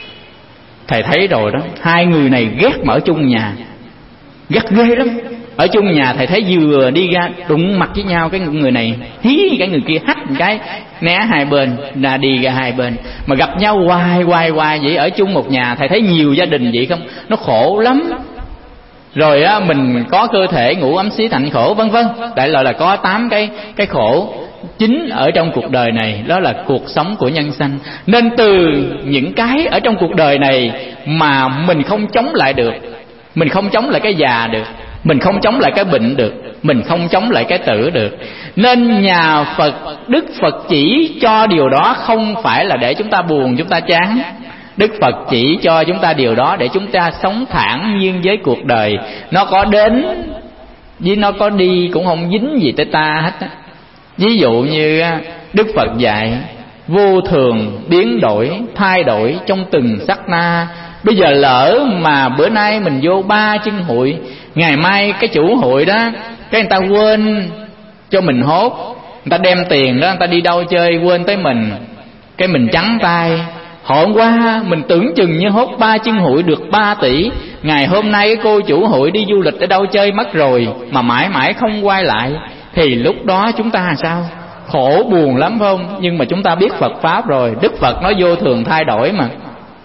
Thầy thấy rồi đó, hai người này ghét mà ở chung nhà, ghét ghê lắm. Ở chung nhà thầy thấy vừa đi ra đụng mặt với nhau, cái người này hí, cái người kia hắt một cái né hai bên, là đi ra hai bên. Mà gặp nhau hoài vậy. Ở chung một nhà thầy thấy nhiều gia đình vậy không, nó khổ lắm. Rồi á, mình có cơ thể ngũ ấm xí thạnh khổ vân vân. Đại loại là có 8 cái khổ chính ở trong cuộc đời này. Đó là cuộc sống của nhân sanh. Nên từ những cái ở trong cuộc đời này mà mình không chống lại được, mình không chống lại cái già được, mình không chống lại cái bệnh được, mình không chống lại cái tử được. Nên nhà Phật, Đức Phật chỉ cho điều đó không phải là để chúng ta buồn, chúng ta chán. Đức Phật chỉ cho chúng ta điều đó để chúng ta sống thản nhiên với cuộc đời. Nó có đến với nó có đi cũng không dính gì tới ta hết. Ví dụ như Đức Phật dạy vô thường, biến đổi, thay đổi trong từng sát na. Bây giờ lỡ mà bữa nay mình vô 3 chân hội, ngày mai cái chủ hội đó, cái người ta quên cho mình hốt, người ta đem tiền đó, người ta đi đâu chơi quên tới mình, cái mình trắng tay. Hôm qua mình tưởng chừng như hốt 3 chân hội được 3 tỷ, ngày hôm nay cái cô chủ hội đi du lịch ở đâu chơi mất rồi, mà mãi mãi không quay lại. Thì lúc đó chúng ta sao? Khổ buồn lắm phải không? Nhưng mà chúng ta biết Phật Pháp rồi. Đức Phật nói vô thường thay đổi mà,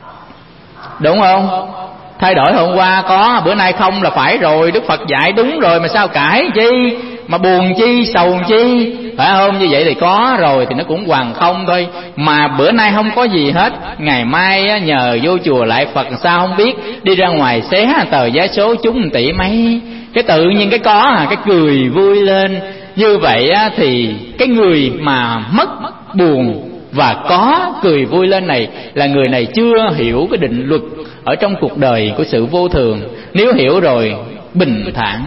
đúng không? Thay đổi hôm qua có, bữa nay không là phải rồi. Đức Phật dạy đúng rồi mà sao cãi chi, mà buồn chi, sầu chi, phải không? Như vậy thì có rồi thì nó cũng hoàn không thôi. Mà bữa nay không có gì hết, ngày mai nhờ vô chùa lại Phật sao không biết, đi ra ngoài xé tờ vé số trúng 1 tỷ mấy, cái tự nhiên cái có cái cười vui lên. Như vậy thì cái người mà mất buồn và có cười vui lên này là người này chưa hiểu cái định luật ở trong cuộc đời của sự vô thường. Nếu hiểu rồi, bình thản,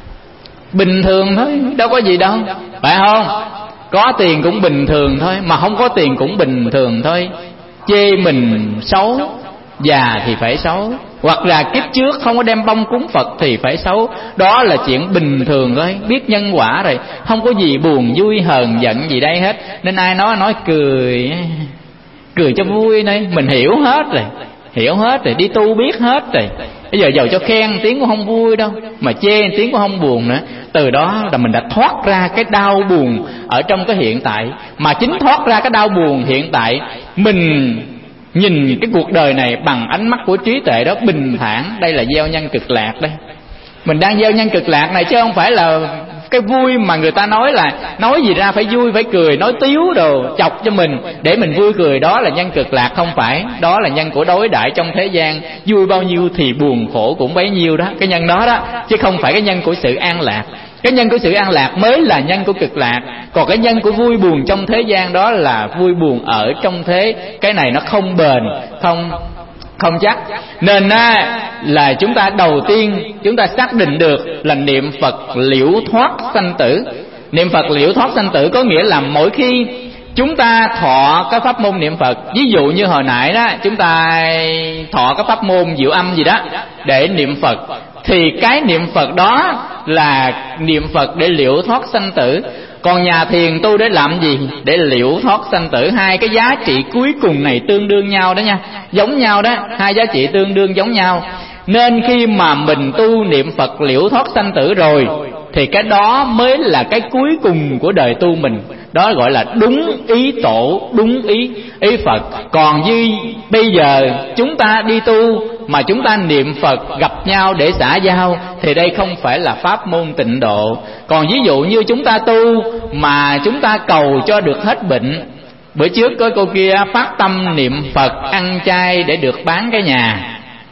bình thường thôi, đâu có gì đâu, phải không? Có tiền cũng bình thường thôi, mà không có tiền cũng bình thường thôi. Chê mình xấu, già thì phải xấu, hoặc là kiếp trước không có đem bông cúng Phật thì phải xấu. Đó là chuyện bình thường thôi, biết nhân quả rồi, không có gì buồn vui hờn giận gì đây hết. Nên ai nói cười, cười cho vui đây. Mình hiểu hết rồi, đi tu biết hết rồi. Bây giờ giàu cho khen tiếng cũng không vui đâu, mà chê tiếng cũng không buồn nữa. Từ đó là mình đã thoát ra cái đau buồn ở trong cái hiện tại. Mà chính thoát ra cái đau buồn hiện tại, mình nhìn cái cuộc đời này bằng ánh mắt của trí tuệ đó, bình thản. Đây là gieo nhân cực lạc đây. Mình đang gieo nhân cực lạc này, chứ không phải là cái vui mà người ta nói là nói gì ra phải vui, phải cười, nói tiếu đồ chọc cho mình để mình vui cười. Đó là nhân cực lạc, không phải. Đó là nhân của đối đãi trong thế gian, vui bao nhiêu thì buồn khổ cũng bấy nhiêu đó. Cái nhân đó đó, chứ không phải cái nhân của sự an lạc. Cái nhân của sự an lạc mới là nhân của cực lạc. Còn cái nhân của vui buồn trong thế gian đó là vui buồn ở trong thế. Cái này nó không bền, không chắc. Nên là chúng ta đầu tiên chúng ta xác định được là niệm Phật liễu thoát sanh tử. Niệm Phật liễu thoát sanh tử có nghĩa là mỗi khi chúng ta thọ cái pháp môn niệm Phật, ví dụ như hồi nãy đó chúng ta thọ cái pháp môn diệu âm gì đó để niệm Phật, thì cái niệm Phật đó là niệm Phật để liễu thoát sanh tử. Còn nhà thiền tu để làm gì? Để liễu thoát sanh tử. Hai cái giá trị cuối cùng này tương đương nhau đó nha, giống nhau đó, hai giá trị tương đương giống nhau. Nên khi mà mình tu niệm Phật liễu thoát sanh tử rồi thì cái đó mới là cái cuối cùng của đời tu mình. Đó gọi là đúng ý tổ, đúng ý Phật. Còn như bây giờ chúng ta đi tu mà chúng ta niệm Phật gặp nhau để xã giao thì đây không phải là pháp môn tịnh độ. Còn ví dụ như chúng ta tu mà chúng ta cầu cho được hết bệnh. Bữa trước có cô kia phát tâm niệm Phật ăn chay để được bán cái nhà.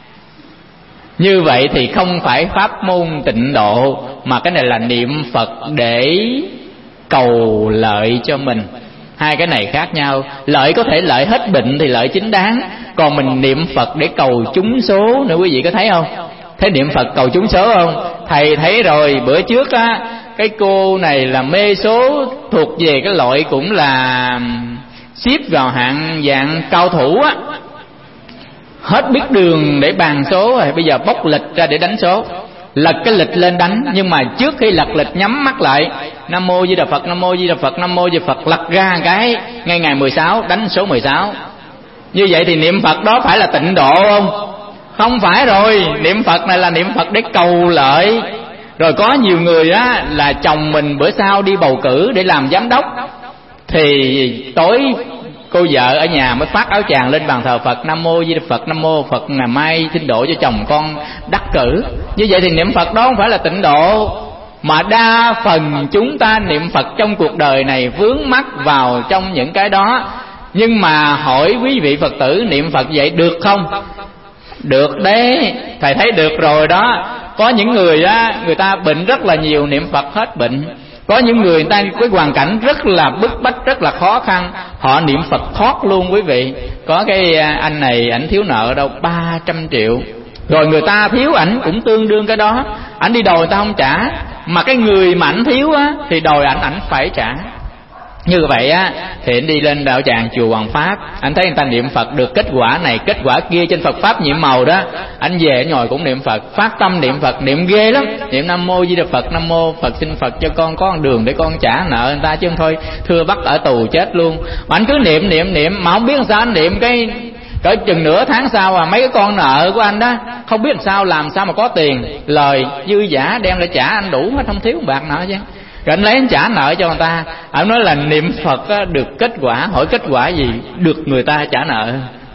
Như vậy thì không phải pháp môn tịnh độ, mà cái này là niệm Phật để cầu lợi cho mình. Hai cái này khác nhau. Lợi có thể lợi hết bệnh thì lợi chính đáng, còn mình niệm Phật để cầu trúng số nữa. Quý vị có thấy không? Thấy niệm Phật cầu trúng số không? Thầy thấy rồi, bữa trước á, cái cô này là mê số, thuộc về cái loại cũng là xếp vào hạng dạng cao thủ á, hết biết đường để bàn số rồi, bây giờ bóc lịch ra để đánh số, lật cái lịch lên đánh. Nhưng mà trước khi lật lịch nhắm mắt lại, Nam Mô Di Đà Phật, Nam Mô Di Đà Phật, Nam Mô Di Đà Phật, lật ra cái ngay ngày 16 đánh số 16. Như vậy thì niệm Phật đó phải là tịnh độ không? Không phải rồi. Niệm Phật này là niệm Phật để cầu lợi. Rồi có nhiều người á là chồng mình bữa sau đi bầu cử để làm giám đốc, thì tối cô vợ ở nhà mới phát áo choàng lên bàn thờ Phật, Nam Mô Di Đà Phật, Nam Mô Phật, ngày mai xin độ cho chồng con đắc cử. Như vậy thì niệm Phật đó không phải là tịnh độ. Mà đa phần chúng ta niệm Phật trong cuộc đời này vướng mắc vào trong những cái đó. Nhưng mà hỏi quý vị Phật tử, niệm Phật vậy được không? Được đấy, thầy thấy được rồi đó. Có những người á, người ta bệnh rất là nhiều, niệm Phật hết bệnh. Có những người ta cái hoàn cảnh rất là bức bách, rất là khó khăn, họ niệm Phật thoát luôn quý vị. Có cái anh này, ảnh thiếu nợ đâu 300 triệu. Rồi người ta thiếu ảnh cũng tương đương cái đó, ảnh đi đòi người ta không trả, mà cái người mà ảnh thiếu á thì đòi ảnh phải trả. Như vậy á thì anh đi lên đạo tràng chùa Hoàng Pháp, anh thấy người ta niệm Phật được kết quả này kết quả kia trên Phật Pháp nhiệm màu đó, anh về anh ngồi cũng niệm Phật, phát tâm niệm Phật, niệm ghê lắm, niệm Nam Mô Di Đà Phật, Nam Mô Phật, xin Phật cho con có con đường để con trả nợ người ta, chứ không thôi thưa bắt ở tù chết luôn. Mà anh cứ niệm mà không biết làm sao anh niệm cái cỡ chừng nửa tháng sau mấy cái con nợ của anh đó không biết làm sao mà có tiền lời dư giả đem lại trả anh đủ hết, không thiếu bạc nợ chứ. Rồi anh lấy anh trả nợ cho người ta. Anh nói là niệm Phật á, được kết quả. Hỏi kết quả gì? Được người ta trả nợ.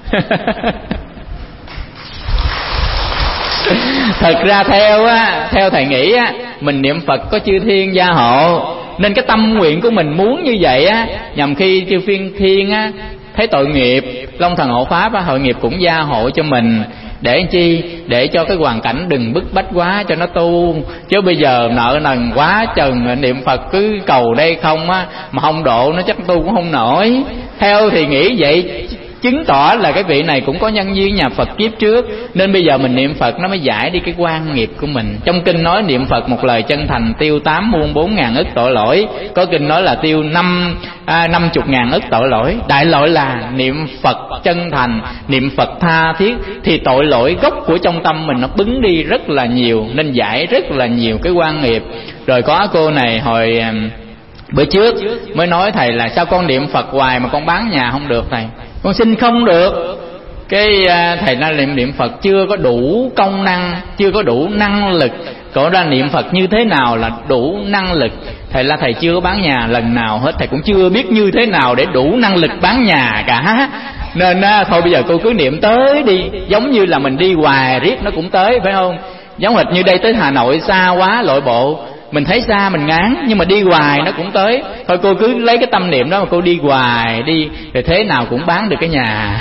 Thật ra theo thầy nghĩ á, mình niệm Phật có chư thiên gia hộ, nên cái tâm nguyện của mình muốn như vậy á, nhằm khi chư phiên thiên á thấy tội nghiệp, Long Thần Hộ Pháp á, hội nghiệp cũng gia hộ cho mình. Để chi? Để cho cái hoàn cảnh đừng bức bách quá cho nó tu. Chứ bây giờ nợ nần quá chừng, niệm Phật cứ cầu đây không á, mà không độ nó chắc tu cũng không nổi. Theo thì nghĩ vậy, chứng tỏ là cái vị này cũng có nhân duyên nhà Phật kiếp trước, nên bây giờ mình niệm Phật nó mới giải đi cái quan nghiệp của mình. Trong kinh nói niệm Phật một lời chân thành tiêu 8 muôn 4 ngàn ức tội lỗi. Có kinh nói là tiêu 50 ngàn ức tội lỗi. Đại loại là niệm Phật chân thành, niệm Phật tha thiết, thì tội lỗi gốc của trong tâm mình nó bứng đi rất là nhiều, nên giải rất là nhiều cái quan nghiệp. Rồi có cô này hồi bữa trước mới nói thầy là sao con niệm Phật hoài mà con bán nhà không được thầy, con xin không được. Cái thầy nói niệm Phật chưa có đủ công năng, chưa có đủ năng lực. Cậu ra niệm Phật như thế nào là đủ năng lực? Thầy là thầy chưa có bán nhà lần nào hết, thầy cũng chưa biết như thế nào để đủ năng lực bán nhà cả. Nên thôi bây giờ cô cứ niệm tới đi, giống như là mình đi hoài riết nó cũng tới, phải không? Giống hệt như đây tới Hà Nội xa quá lội bộ, mình thấy xa mình ngán, nhưng mà đi hoài nó cũng tới. Thôi cô cứ lấy cái tâm niệm đó mà cô đi hoài đi, rồi thế nào cũng bán được cái nhà.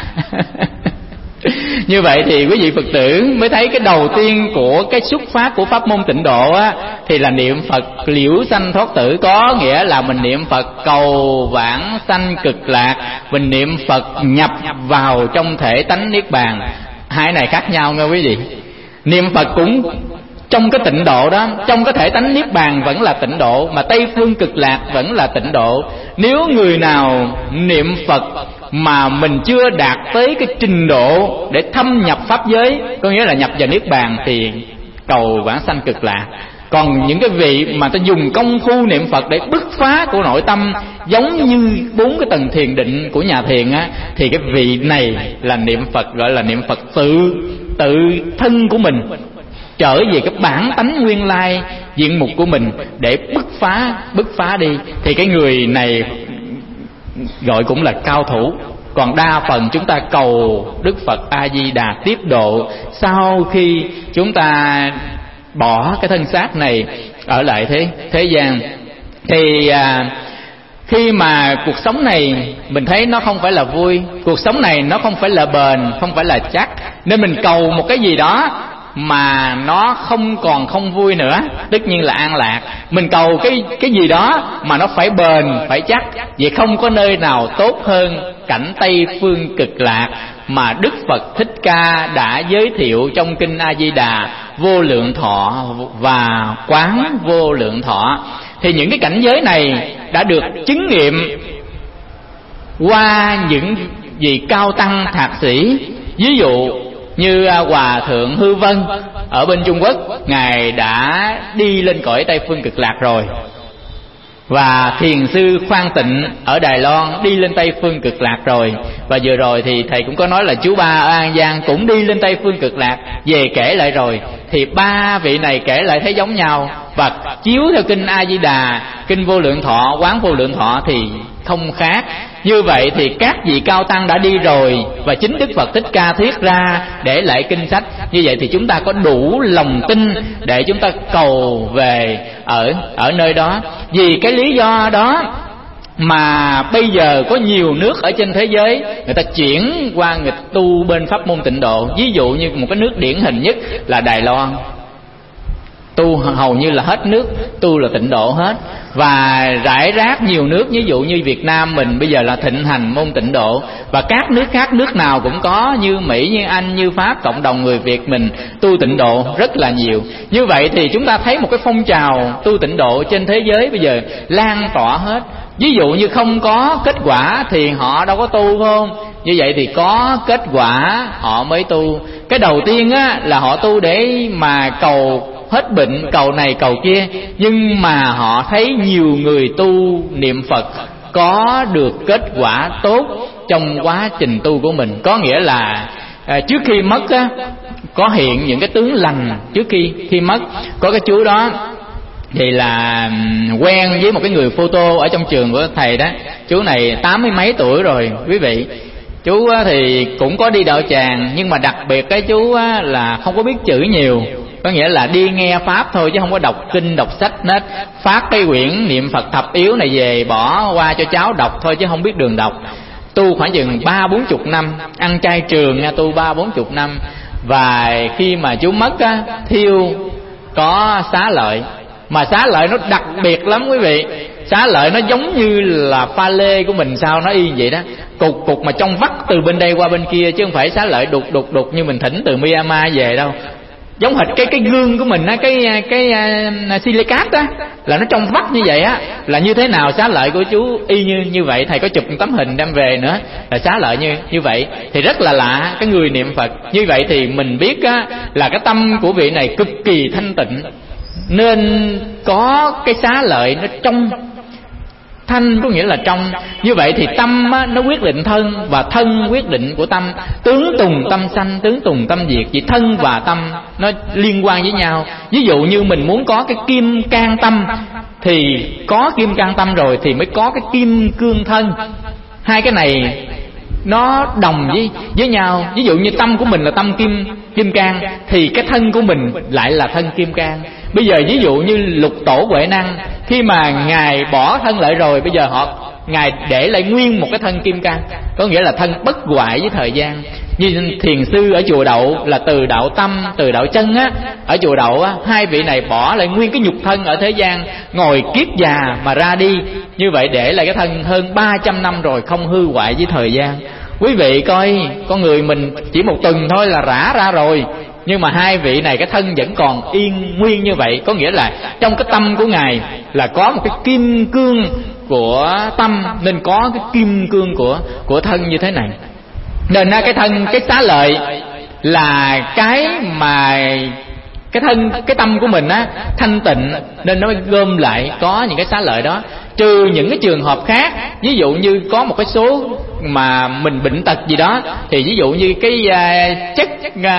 Như vậy thì quý vị Phật tử mới thấy cái đầu tiên của cái xuất phát của pháp môn tịnh độ á, thì là niệm Phật liễu sanh thoát tử. Có nghĩa là mình niệm Phật cầu vãng sanh cực lạc, mình niệm Phật nhập vào trong thể tánh niết bàn. Hai này khác nhau nghe quý vị. Niệm Phật cũng trong cái tịnh độ đó, trong cái thể tánh niết bàn vẫn là tịnh độ, mà Tây phương cực lạc vẫn là tịnh độ. Nếu người nào niệm Phật mà mình chưa đạt tới cái trình độ để thâm nhập pháp giới, có nghĩa là nhập vào niết bàn, thì cầu vãng sanh cực lạc. Còn những cái vị mà ta dùng công phu niệm Phật để bứt phá của nội tâm, giống như 4 cái tầng thiền định của nhà thiền á, thì cái vị này là niệm Phật, gọi là niệm Phật tự thân của mình, trở về cái bản tánh nguyên lai diện mục của mình để bứt phá đi. Thì cái người này gọi cũng là cao thủ. Còn đa phần chúng ta cầu Đức Phật A Di Đà tiếp độ sau khi chúng ta bỏ cái thân xác này ở lại thế gian. Thì khi mà cuộc sống này mình thấy nó không phải là vui, cuộc sống này nó không phải là bền, không phải là chắc, nên mình cầu một cái gì đó mà nó không vui nữa, tất nhiên là an lạc. Mình cầu cái gì đó mà nó phải bền, phải chắc. Vậy không có nơi nào tốt hơn cảnh Tây Phương Cực Lạc mà Đức Phật Thích Ca đã giới thiệu trong kinh A Di Đà Vô Lượng Thọ và Quán Vô Lượng Thọ. Thì những cái cảnh giới này đã được chứng nghiệm qua những vị cao tăng thạc sĩ. Ví dụ như Hòa Thượng Hư Vân ở bên Trung Quốc, Ngài đã đi lên cõi Tây Phương Cực Lạc rồi. Và Thiền sư Khoan Tịnh ở Đài Loan đi lên Tây Phương Cực Lạc rồi. Và vừa rồi thì thầy cũng có nói là chú Ba ở An Giang cũng đi lên Tây Phương Cực Lạc, về kể lại rồi. Thì 3 vị này kể lại thấy giống nhau, và chiếu theo kinh A Di Đà, kinh Vô Lượng Thọ, Quán Vô Lượng Thọ thì không khác. Như vậy thì các vị cao tăng đã đi rồi, và chính Đức Phật Thích Ca thuyết ra để lại kinh sách. Như vậy thì chúng ta có đủ lòng tin để chúng ta cầu về ở nơi đó. Vì cái lý do đó mà bây giờ có nhiều nước ở trên thế giới người ta chuyển qua người tu bên pháp môn Tịnh độ. Ví dụ như một cái nước điển hình nhất là Đài Loan, tu hầu như là hết nước tu là Tịnh độ hết. Và rải rác nhiều nước, ví dụ như Việt Nam mình bây giờ là thịnh hành môn Tịnh độ. Và các nước khác nước nào cũng có, như Mỹ, như Anh, như Pháp, cộng đồng người Việt mình tu Tịnh độ rất là nhiều. Như vậy thì chúng ta thấy một cái phong trào tu Tịnh độ trên thế giới bây giờ lan tỏa hết. Ví dụ như không có kết quả thì họ đâu có tu, phải không? Như vậy thì có kết quả họ mới tu. Cái đầu tiên á là họ tu để mà cầu hết bệnh, cầu này cầu kia. Nhưng mà họ thấy nhiều người tu niệm Phật có được kết quả tốt trong quá trình tu của mình. Có nghĩa là trước khi mất á, có hiện những cái tướng lành. Trước khi mất, có cái chú đó thì là quen với một cái người photo ở trong trường của thầy đó. Chú này 80 mấy tuổi rồi quý vị. Chú thì cũng có đi đạo tràng, nhưng mà đặc biệt cái chú là không có biết chữ nhiều. Có nghĩa là đi nghe Pháp thôi chứ không có đọc kinh, đọc sách hết. Phát cái quyển niệm Phật thập yếu này về bỏ qua cho cháu đọc thôi chứ không biết đường đọc. Tu khoảng chừng 30-40 năm, ăn chay trường nha, tu 30-40 năm. Và khi mà chú mất á, thiêu có xá lợi. Mà xá lợi nó đặc biệt lắm quý vị. Xá lợi nó giống như là pha lê của mình sao, nó y vậy đó. Cục mà trong vắt từ bên đây qua bên kia, chứ không phải xá lợi đục như mình thỉnh từ Myanmar về đâu. Giống hệt cái gương của mình á, cái silicat á, là nó trong vắt như vậy á. Là như thế nào xá lợi của chú y như vậy. Thầy có chụp một tấm hình đem về nữa, là xá lợi như vậy. Thì rất là lạ, cái người niệm Phật như vậy thì mình biết á, là cái tâm của vị này cực kỳ thanh tịnh, nên có cái xá lợi nó trong. Thanh có nghĩa là trong. Như vậy thì tâm á, nó quyết định thân, và thân quyết định của tâm. Tướng tùng tâm sanh, tướng tùng tâm diệt. Vì thân và tâm nó liên quan với nhau. Ví dụ như mình muốn có cái kim can tâm, thì có kim can tâm rồi thì mới có cái kim cương thân. Hai cái này nó đồng với nhau. Ví dụ như tâm của mình là tâm kim cang, thì cái thân của mình lại là thân kim cang. Bây giờ ví dụ như Lục Tổ Huệ Năng, khi mà Ngài bỏ thân lại rồi, bây giờ Ngài để lại nguyên một cái thân kim cang, có nghĩa là thân bất hoại với thời gian. Như thiền sư ở chùa Đậu là Từ Đạo Tâm, Từ Đạo Chân á, ở chùa Đậu á, hai vị này bỏ lại nguyên cái nhục thân ở thế gian, ngồi kiết già mà ra đi. Như vậy để lại cái thân hơn 300 năm rồi, không hư hoại với thời gian. Quý vị coi, con người mình chỉ một tuần thôi là rã ra rồi, nhưng mà hai vị này cái thân vẫn còn yên nguyên như vậy. Có nghĩa là trong cái tâm của Ngài là có một cái kim cương của tâm, nên có cái kim cương của thân như thế này. Nên cái thân, cái xá lợi là cái mà cái tâm của mình á thanh tịnh, nên nó mới gom lại có những cái xá lợi đó. Trừ những cái trường hợp khác, ví dụ như có một cái số mà mình bệnh tật gì đó, thì ví dụ như cái chất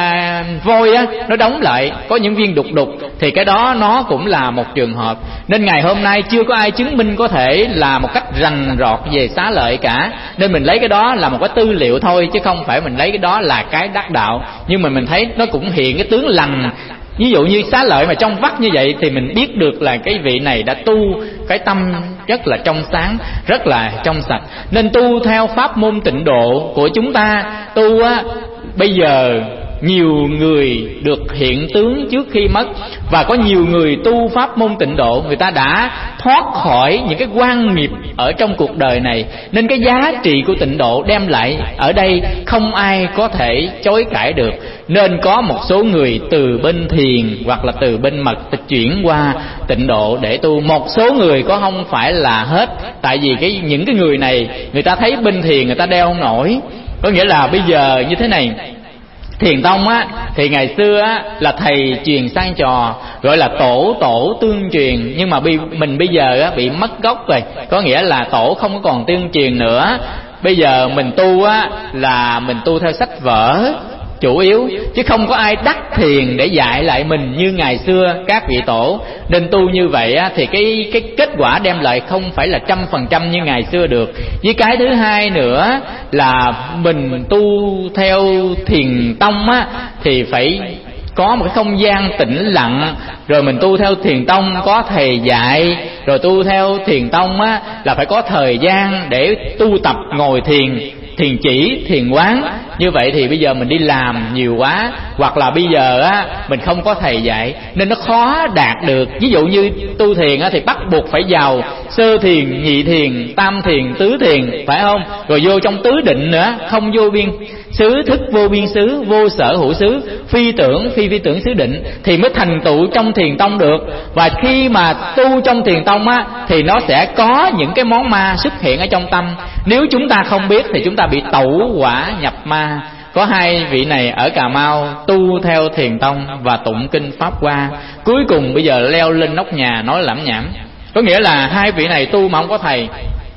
vôi á nó đóng lại, có những viên đục đục, thì cái đó nó cũng là một trường hợp. Nên ngày hôm nay chưa có ai chứng minh có thể là một cách rành rọt về xá lợi cả, nên mình lấy cái đó là một cái tư liệu thôi, chứ không phải mình lấy cái đó là cái đắc đạo. Nhưng mà mình thấy nó cũng hiện cái tướng lành. Ví dụ như xá lợi mà trong vắt như vậy thì mình biết được là cái vị này đã tu cái tâm rất là trong sáng, rất là trong sạch. Nên tu theo pháp môn tịnh độ của chúng ta, tu á, bây giờ nhiều người được hiện tướng trước khi mất, và có nhiều người tu pháp môn tịnh độ, người ta đã thoát khỏi những cái quan nghiệp ở trong cuộc đời này. Nên cái giá trị của tịnh độ đem lại ở đây không ai có thể chối cãi được. Nên có một số người từ bên thiền hoặc là từ bên mật chuyển qua tịnh độ để tu. Một số người có không phải là hết, tại vì những cái người này người ta thấy bên thiền người ta đeo không nổi. Có nghĩa là bây giờ như thế này, Thiền tông á thì ngày xưa á là thầy truyền sang trò, gọi là tổ tương truyền. Nhưng mà mình bây giờ á bị mất gốc rồi, có nghĩa là tổ không có còn tương truyền nữa. Bây giờ mình tu á là mình tu theo sách vở chủ yếu, chứ không có ai đắc thiền để dạy lại mình như ngày xưa các vị tổ. Nên tu như vậy á thì cái kết quả đem lại không phải là 100% như ngày xưa được. Với cái thứ hai nữa là mình tu theo thiền tông á thì phải có một cái không gian tĩnh lặng. Rồi mình tu theo thiền tông có thầy dạy, rồi tu theo thiền tông á là phải có thời gian để tu tập ngồi thiền, thiền chỉ, thiền quán. Như vậy thì bây giờ mình đi làm nhiều quá, hoặc là bây giờ á mình không có thầy dạy nên nó khó đạt được. Ví dụ như tu thiền á thì bắt buộc phải vào sơ thiền, nhị thiền, tam thiền, tứ thiền, phải không? Rồi vô trong tứ định nữa, không vô biên xứ, thức vô biên xứ, vô sở hữu xứ, phi tưởng, phi tưởng xứ định, thì mới thành tựu trong thiền tông được. Và khi mà tu trong thiền tông á thì nó sẽ có những cái món ma xuất hiện ở trong tâm. Nếu chúng ta không biết thì chúng ta bị tẩu hỏa nhập ma. Có hai vị này ở Cà Mau tu theo thiền tông và tụng kinh Pháp Hoa, cuối cùng bây giờ leo lên nóc nhà nói lẩm nhẩm. Có nghĩa là hai vị này tu mà không có thầy.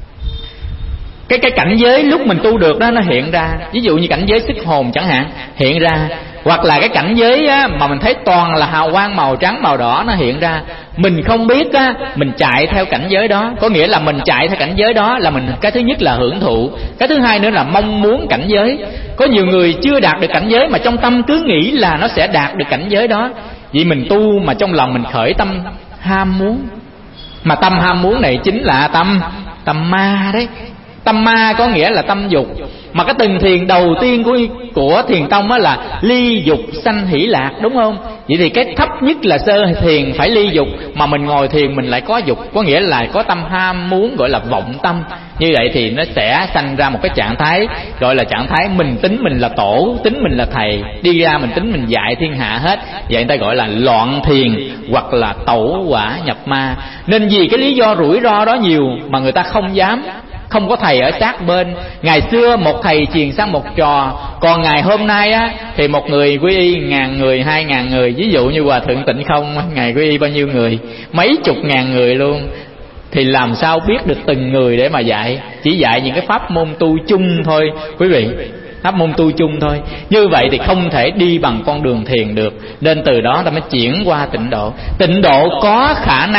Cái cảnh giới lúc mình tu được đó nó hiện ra, ví dụ như cảnh giới xuất hồn chẳng hạn hiện ra, hoặc là cái cảnh giới á, mà mình thấy toàn là hào quang màu trắng màu đỏ nó hiện ra. Mình không biết á, mình chạy theo cảnh giới đó, có nghĩa là mình chạy theo cảnh giới đó là mình, cái thứ nhất là hưởng thụ, cái thứ hai nữa là mong muốn cảnh giới. Có nhiều người chưa đạt được cảnh giới mà trong tâm cứ nghĩ là nó sẽ đạt được cảnh giới đó. Vì mình tu mà trong lòng mình khởi tâm ham muốn, mà tâm ham muốn này chính là tâm ma đấy. Tâm ma có nghĩa là tâm dục. Mà cái từng thiền đầu tiên của thiền tông á là ly dục sanh hỷ lạc, đúng không? Vậy thì cái thấp nhất là sơ thiền phải ly dục, mà mình ngồi thiền mình lại có dục, có nghĩa là có tâm ham muốn, gọi là vọng tâm. Như vậy thì nó sẽ sanh ra một cái trạng thái gọi là trạng thái mình tính mình là tổ, tính mình là thầy, đi ra mình tính mình dạy thiên hạ hết. Vậy người ta gọi là loạn thiền hoặc là tẩu hỏa nhập ma. Nên vì cái lý do rủi ro đó nhiều mà người ta không dám, không có thầy ở sát bên. Ngày xưa một thầy truyền sang một trò, còn ngày hôm nay á thì một người quy y 1.000 người, 2.000 người. Ví dụ như Hòa Thượng Tịnh Không, ngày quy y bao nhiêu người? Mấy chục ngàn người luôn. Thì làm sao biết được từng người để mà dạy? Chỉ dạy những cái pháp môn tu chung thôi quý vị, pháp môn tu chung thôi. Như vậy thì không thể đi bằng con đường thiền được. Nên từ đó ta mới chuyển qua tịnh độ. Tịnh độ có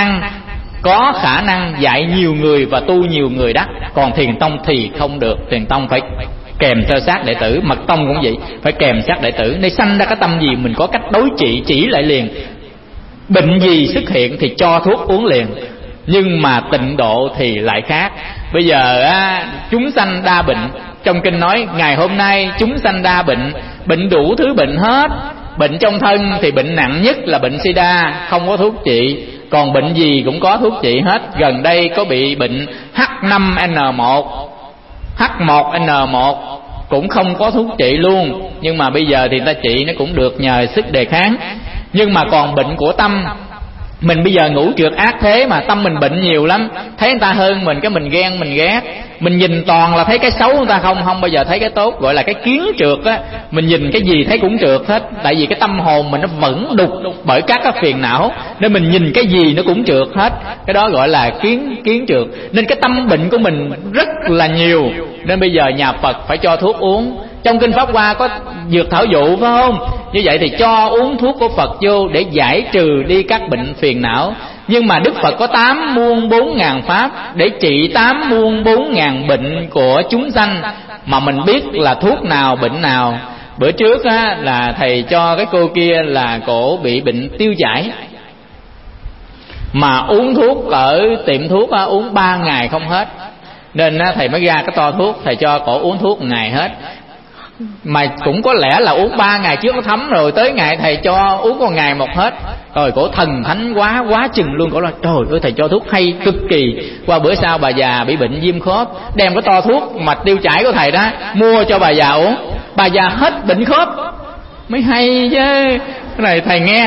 khả năng dạy nhiều người và tu nhiều người đắc. Còn thiền tông thì không được. Thiền tông phải kèm theo sát đệ tử, mật tông cũng vậy, phải kèm sát đệ tử. Để sanh ra cái tâm gì mình có cách đối trị, chỉ lại liền. Bệnh gì xuất hiện thì cho thuốc uống liền. Nhưng mà tịnh độ thì lại khác. Bây giờ á, chúng sanh đa bệnh. Trong kinh nói ngày hôm nay chúng sanh đa bệnh, bệnh đủ thứ bệnh hết. Bệnh trong thân thì bệnh nặng nhất là bệnh sida, không có thuốc trị. Còn bệnh gì cũng có thuốc trị hết. Gần đây có bị bệnh H5N1, H1N1 cũng không có thuốc trị luôn. Nhưng mà bây giờ thì người ta trị nó cũng được nhờ sức đề kháng. Nhưng mà còn bệnh của tâm Mình bây giờ ngủ trượt ác thế mà tâm mình bệnh nhiều lắm. Thấy người ta hơn mình cái mình ghen mình ghét. Mình nhìn toàn là thấy cái xấu người ta, không bao giờ thấy cái tốt. Gọi là cái kiến trượt á. Mình nhìn cái gì thấy cũng trượt hết. Tại vì cái tâm hồn mình nó vẫn đục bởi các cái phiền não, nên mình nhìn cái gì nó cũng trượt hết. Cái đó gọi là kiến trượt. Nên cái tâm bệnh của mình rất là nhiều. Nên bây giờ nhà Phật phải cho thuốc uống. Trong Kinh Pháp Hoa có dược thảo dụ phải không? Như vậy thì cho uống thuốc của Phật vô để giải trừ đi các bệnh phiền não. Nhưng mà Đức Phật có 8 muôn 4 ngàn pháp để trị 8 muôn 4 ngàn bệnh của chúng sanh, mà mình biết là thuốc nào bệnh nào. Bữa trước á, là thầy cho cái cô kia là cổ bị bệnh tiêu chảy, mà uống thuốc ở tiệm thuốc á, uống 3 ngày không hết. Nên á, thầy mới ra cái to thuốc, thầy cho cổ uống thuốc 1 ngày hết. Mà cũng có lẽ là uống 3 ngày trước nó thấm rồi, tới ngày thầy cho uống 1 ngày một hết. Rồi cổ thần thánh quá chừng luôn. Cổ nói trời ơi thầy cho thuốc hay cực kỳ. Qua bữa sau bà già bị bệnh viêm khớp, đem cái to thuốc mà tiêu chảy của thầy đó mua cho bà già uống, bà già hết bệnh khớp. Mới hay chứ. Cái này thầy nghe.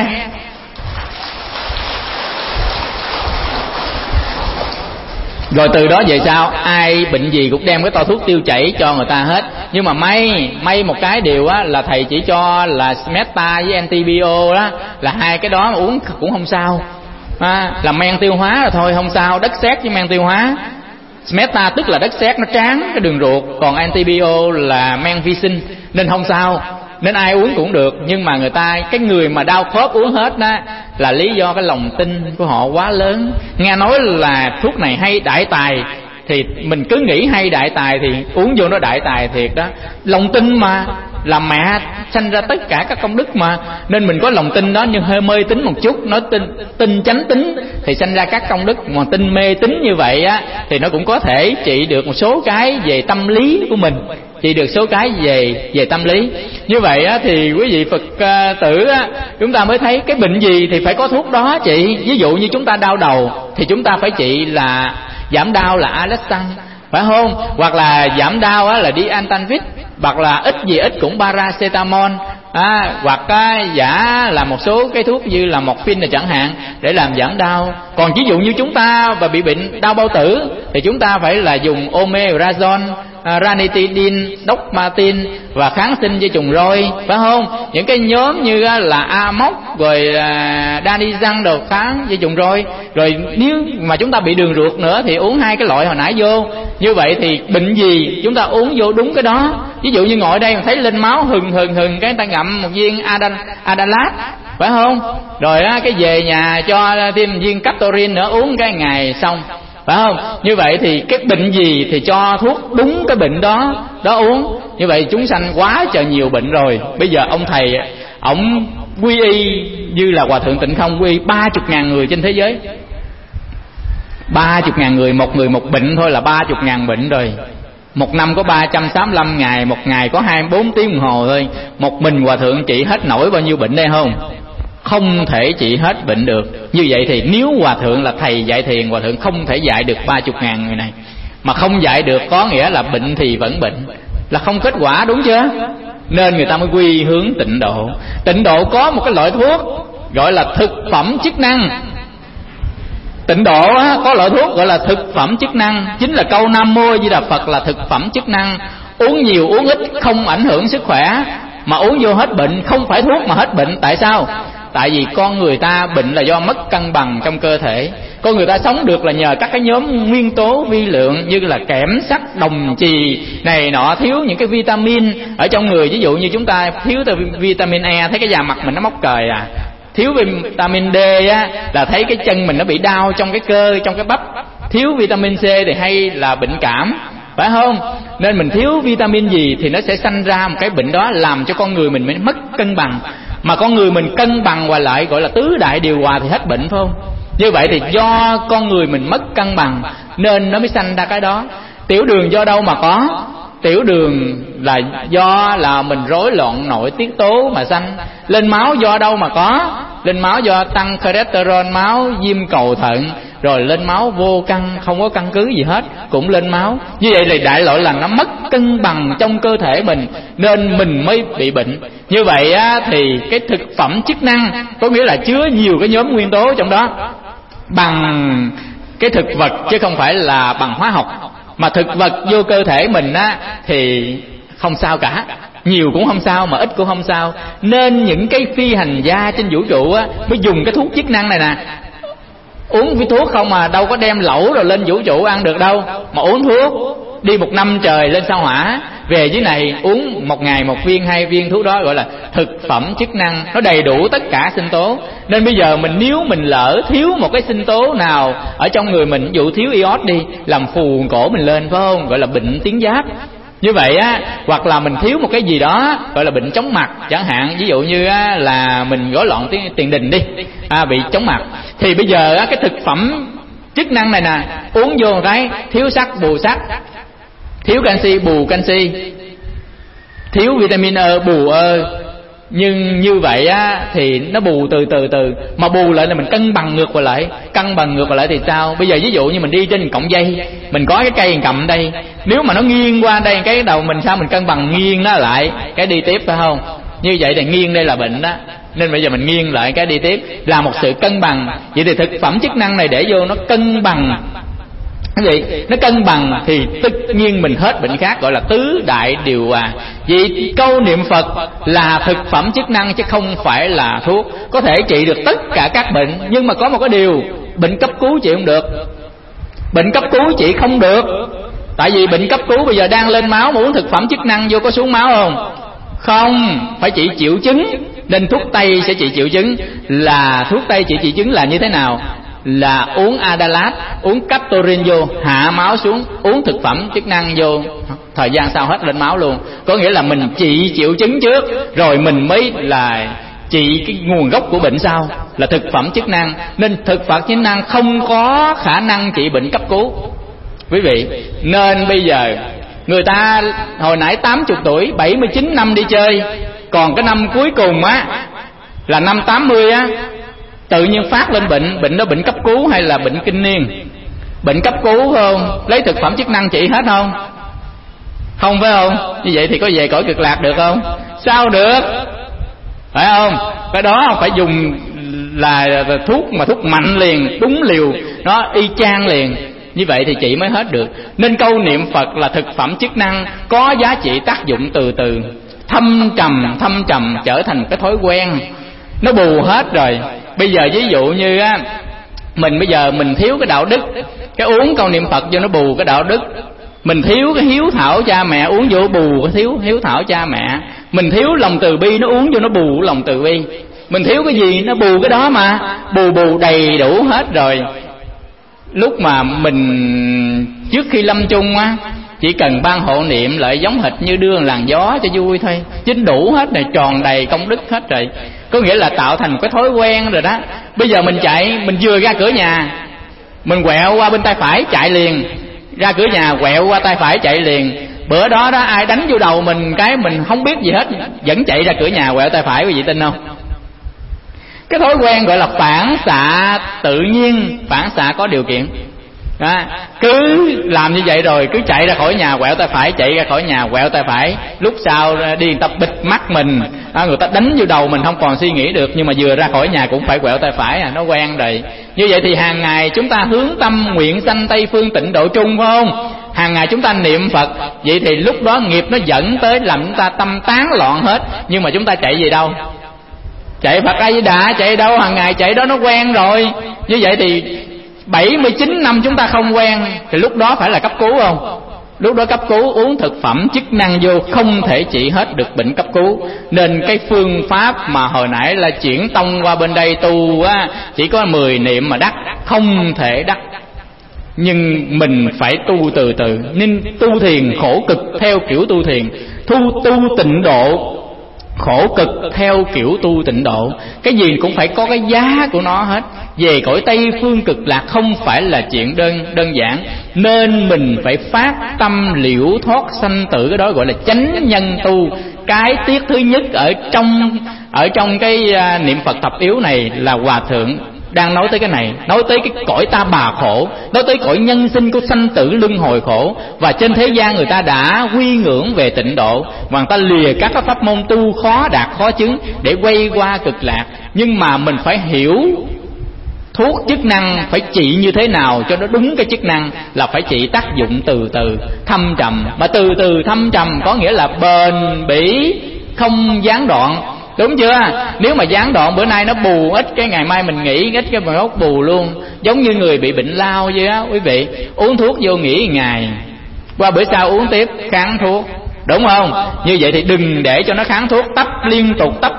Rồi từ đó về sau ai bệnh gì cũng đem cái to thuốc tiêu chảy cho người ta hết. Nhưng mà may một cái điều á, là thầy chỉ cho là Smetta với Antibio đó, là 2 cái đó mà uống cũng không sao. Là men tiêu hóa rồi thôi không sao. Đất sét với men tiêu hóa. Smetta tức là đất sét nó tráng cái đường ruột, còn Antibio là men vi sinh nên không sao. Nên ai uống cũng được. Nhưng mà cái người mà đau khớp uống hết đó là lý do cái lòng tin của họ quá lớn. Nghe nói là thuốc này hay đại tài, thì mình cứ nghĩ hay đại tài thì uống vô nó đại tài thiệt đó. Lòng tin mà, là mẹ sanh ra tất cả các công đức mà. Nên mình có lòng tin đó, nhưng hơi mê tín một chút. Nói tin chánh tín thì sanh ra các công đức. Mà tin mê tín như vậy á, thì nó cũng có thể trị được một số cái về tâm lý của mình, trị được số cái về tâm lý. Như vậy á, thì quý vị Phật tử á, chúng ta mới thấy cái bệnh gì thì phải có thuốc đó trị. Ví dụ như chúng ta đau đầu thì chúng ta phải trị là giảm đau là Alexan, phải không? Hoặc là giảm đau á, là đi Antanvit, hoặc là ít cũng paracetamol, hoặc giả là một số cái thuốc như là morphine này chẳng hạn, để làm giảm đau. Còn ví dụ như chúng ta và bị bệnh đau bao tử thì chúng ta phải là dùng omeprazole, ranitidine, dopamine và kháng sinh dây trùng roi, phải không? Những cái nhóm như là Amox rồi Danizan đồ kháng dây trùng roi. Rồi nếu mà chúng ta bị đường ruột nữa thì uống 2 cái loại hồi nãy vô. Như vậy thì bệnh gì chúng ta uống vô đúng cái đó. Ví dụ như ngồi đây mà thấy lên máu hừng cái người ta ngậm một viên Adalat, phải không? Rồi cái về nhà cho thêm viên Captorin nữa, uống cái ngày xong, phải không? Như vậy thì cái bệnh gì thì cho thuốc đúng cái bệnh đó uống. Như vậy chúng sanh quá trời nhiều bệnh rồi. Bây giờ ông thầy ổng quy y như là Hòa Thượng Tịnh Không quy y 30.000 người trên thế giới. 30.000 người, một người một bệnh thôi là 30.000 bệnh rồi. Một năm có 365 ngày, một ngày có 24 tiếng đồng hồ thôi. Một mình Hòa Thượng trị hết nổi bao nhiêu bệnh đây không? Không thể trị hết bệnh được. Như vậy thì nếu Hòa Thượng là thầy dạy thiền, Hòa Thượng không thể dạy được 30.000 người này. Mà không dạy được có nghĩa là bệnh thì vẫn bệnh, là không kết quả, đúng chưa? Nên người ta mới quy hướng tịnh độ. Tịnh độ có một cái loại thuốc gọi là thực phẩm chức năng. Tịnh độ có loại thuốc gọi là thực phẩm chức năng. Chính là câu Nam Mô Di Đà Phật là thực phẩm chức năng. Uống nhiều uống ít không ảnh hưởng sức khỏe, mà uống vô hết bệnh. Không phải thuốc mà hết bệnh. Tại sao? Tại vì con người ta bệnh là do mất cân bằng trong cơ thể. Con người ta sống được là nhờ các cái nhóm nguyên tố vi lượng như là kẽm, sắt, đồng, chì này nọ. Thiếu những cái vitamin ở trong người. Ví dụ như chúng ta thiếu vitamin E, thấy cái da mặt mình nó mốc cời à. Thiếu vitamin D á, là thấy cái chân mình nó bị đau trong cái cơ, trong cái bắp. Thiếu vitamin C thì hay là bệnh cảm, phải không? Nên mình thiếu vitamin gì thì nó sẽ sanh ra một cái bệnh đó, làm cho con người mình mất cân bằng. Mà con người mình cân bằng hòa lại gọi là tứ đại điều hòa thì hết bệnh, phải không? Như vậy thì do con người mình mất cân bằng nên nó mới sanh ra cái đó. Tiểu đường do đâu mà có? Tiểu đường là do là mình rối loạn nội tiết tố mà sanh. Lên máu do đâu mà có? Lên máu do tăng cholesterol máu, viêm cầu thận, rồi lên máu vô căn, không có căn cứ gì hết cũng lên máu. Như vậy thì đại loại là nó mất cân bằng trong cơ thể mình, nên mình mới bị bệnh. Như vậy á, thì cái thực phẩm chức năng có nghĩa là chứa nhiều cái nhóm nguyên tố trong đó bằng cái thực vật, chứ không phải là bằng hóa học. Mà thực vật vô cơ thể mình á thì không sao cả, nhiều cũng không sao mà ít cũng không sao. Nên những cái phi hành gia trên vũ trụ á mới dùng cái thuốc chức năng này nè. Uống cái thuốc không mà đâu có đem lẩu rồi lên vũ trụ ăn được đâu, mà uống thuốc đi 1 năm trời lên sao hỏa, về dưới này uống 1 ngày 1 viên 2 viên thuốc đó, gọi là thực phẩm chức năng. Nó đầy đủ tất cả sinh tố. Nên bây giờ nếu mình lỡ thiếu một cái sinh tố nào ở trong người mình, ví dụ thiếu iốt đi, làm phù cổ mình lên, phải không? Gọi là bệnh tuyến giáp. Như vậy á, hoặc là mình thiếu một cái gì đó gọi là bệnh chóng mặt chẳng hạn, ví dụ như á, là mình rối loạn tiền đình đi, bị chóng mặt, thì bây giờ á, cái thực phẩm chức năng này nè, uống vô một cái thiếu sắt bù sắt, thiếu canxi bù canxi, thiếu vitamin E bù E. Nhưng như vậy á thì nó bù từ mà bù lại là mình cân bằng ngược lại. Cân bằng ngược lại thì sao? Bây giờ ví dụ như mình đi trên cọng dây, mình có cái cây mình cầm đây, nếu mà nó nghiêng qua đây cái đầu mình, sao mình cân bằng nghiêng nó lại cái đi tiếp, phải không? Như vậy thì nghiêng đây là bệnh đó, nên bây giờ mình nghiêng lại cái đi tiếp là một sự cân bằng. Vậy thì thực phẩm chức năng này để vô nó cân bằng. Cái gì? Nó cân bằng thì tất nhiên mình hết bệnh khác, gọi là tứ đại điều hòa. Vì câu niệm Phật là thực phẩm chức năng chứ không phải là thuốc. Có thể trị được tất cả các bệnh, nhưng mà có một cái điều, bệnh cấp cứu trị không được. Bệnh cấp cứu trị không được. Tại vì bệnh cấp cứu bây giờ đang lên máu mà uống thực phẩm chức năng vô có xuống máu không? Không, phải trị triệu chứng. Nên thuốc Tây sẽ trị triệu chứng. Là thuốc Tây trị triệu chứng là như thế nào? Là uống Adalat, uống Captopril vô, hạ máu xuống, uống thực phẩm chức năng vô, thời gian sau hết lên máu luôn. Có nghĩa là mình trị triệu chứng trước, rồi mình mới là trị cái nguồn gốc của bệnh sau, là thực phẩm chức năng. Nên thực phẩm chức năng không có khả năng trị bệnh cấp cứu, quý vị. Nên bây giờ người ta hồi nãy 80 tuổi, 79 năm đi chơi, còn cái năm cuối cùng á là năm 80 á, tự nhiên phát lên bệnh đó bệnh cấp cứu hay là bệnh kinh niên? Bệnh cấp cứu phải không? Lấy thực phẩm chức năng trị hết không? Không, phải không? Như vậy thì có về cõi cực lạc được không? Sao được? Phải không? Cái đó phải dùng là thuốc, mà thuốc mạnh liền, đúng liều, nó y chang liền. Như vậy thì trị mới hết được. Nên câu niệm Phật là thực phẩm chức năng, có giá trị tác dụng từ từ, thâm trầm trở thành cái thói quen. Nó bù hết rồi. Bây giờ ví dụ như á, mình bây giờ mình thiếu cái đạo đức, cái uống câu niệm Phật vô nó bù cái đạo đức. Mình thiếu cái hiếu thảo cha mẹ, uống vô bù cái hiếu thảo cha mẹ. Mình thiếu lòng từ bi, nó uống vô nó bù lòng từ bi. Mình thiếu cái gì nó bù cái đó mà, bù đầy đủ hết rồi. Lúc mà mình trước khi lâm chung á, chỉ cần ban hộ niệm lại giống hệt như đưa làn gió cho vui thôi, chính đủ hết rồi, tròn đầy công đức hết rồi. Có nghĩa là tạo thành cái thói quen rồi đó. Bây giờ mình chạy, mình vừa ra cửa nhà, mình quẹo qua bên tay phải chạy liền, ra cửa nhà quẹo qua tay phải chạy liền. Bữa đó đó ai đánh vô đầu mình cái mình không biết gì hết, vẫn chạy ra cửa nhà quẹo tay phải, quý vị tin không? Cái thói quen gọi là phản xạ tự nhiên, phản xạ có điều kiện đó. Cứ làm như vậy rồi cứ chạy ra khỏi nhà quẹo tay phải, chạy ra khỏi nhà quẹo tay phải. Lúc sau đi người ta bịt mắt mình, người ta đánh vô đầu mình không còn suy nghĩ được, nhưng mà vừa ra khỏi nhà cũng phải quẹo tay phải, nó quen rồi. Như vậy thì hàng ngày chúng ta hướng tâm nguyện sanh Tây Phương Tịnh Độ Trung, phải không? Hàng ngày chúng ta niệm Phật, vậy thì lúc đó nghiệp nó dẫn tới làm chúng ta tâm tán loạn hết. Nhưng mà chúng ta chạy gì đâu? Chạy Phật A Di Đà, chạy đâu? Hàng ngày chạy đó nó quen rồi. Như vậy thì 79 năm chúng ta không quen, thì lúc đó phải là cấp cứu không? Lúc đó cấp cứu uống thực phẩm chức năng vô không thể trị hết được bệnh cấp cứu. Nên cái phương pháp mà hồi nãy là chuyển tông qua bên đây tu á, chỉ có 10 niệm mà đắc, không thể đắc. Nhưng mình phải tu từ từ. Nên tu thiền khổ cực theo kiểu tu thiền, tu tịnh độ khổ cực theo kiểu tu tịnh độ. Cái gì cũng phải có cái giá của nó hết. Về cõi Tây Phương Cực Lạc không phải là chuyện đơn giản. Nên mình phải phát tâm liễu thoát sanh tử, cái đó gọi là chánh nhân tu. Cái tiết thứ nhất ở trong cái niệm Phật thập yếu này là Hòa Thượng đang nói tới cái này, nói tới cái cõi ta bà khổ, nói tới cõi nhân sinh của sanh tử luân hồi khổ. Và trên thế gian người ta đã quy ngưỡng về tịnh độ, và người ta lìa các cái pháp môn tu khó đạt khó chứng để quay qua cực lạc. Nhưng mà mình phải hiểu thuốc chức năng phải trị như thế nào cho nó đúng cái chức năng, là phải trị tác dụng từ từ thâm trầm. Mà từ từ thâm trầm có nghĩa là bền bỉ, không gián đoạn, đúng chưa? Nếu mà gián đoạn, bữa nay nó bù ít, cái ngày mai mình nghỉ ít, cái mai mốt bù luôn. Giống như người bị bệnh lao vậy á quý vị, uống thuốc vô nghỉ ngày, qua bữa sau uống tiếp kháng thuốc, đúng không? Như vậy thì đừng để cho nó kháng thuốc, tấp liên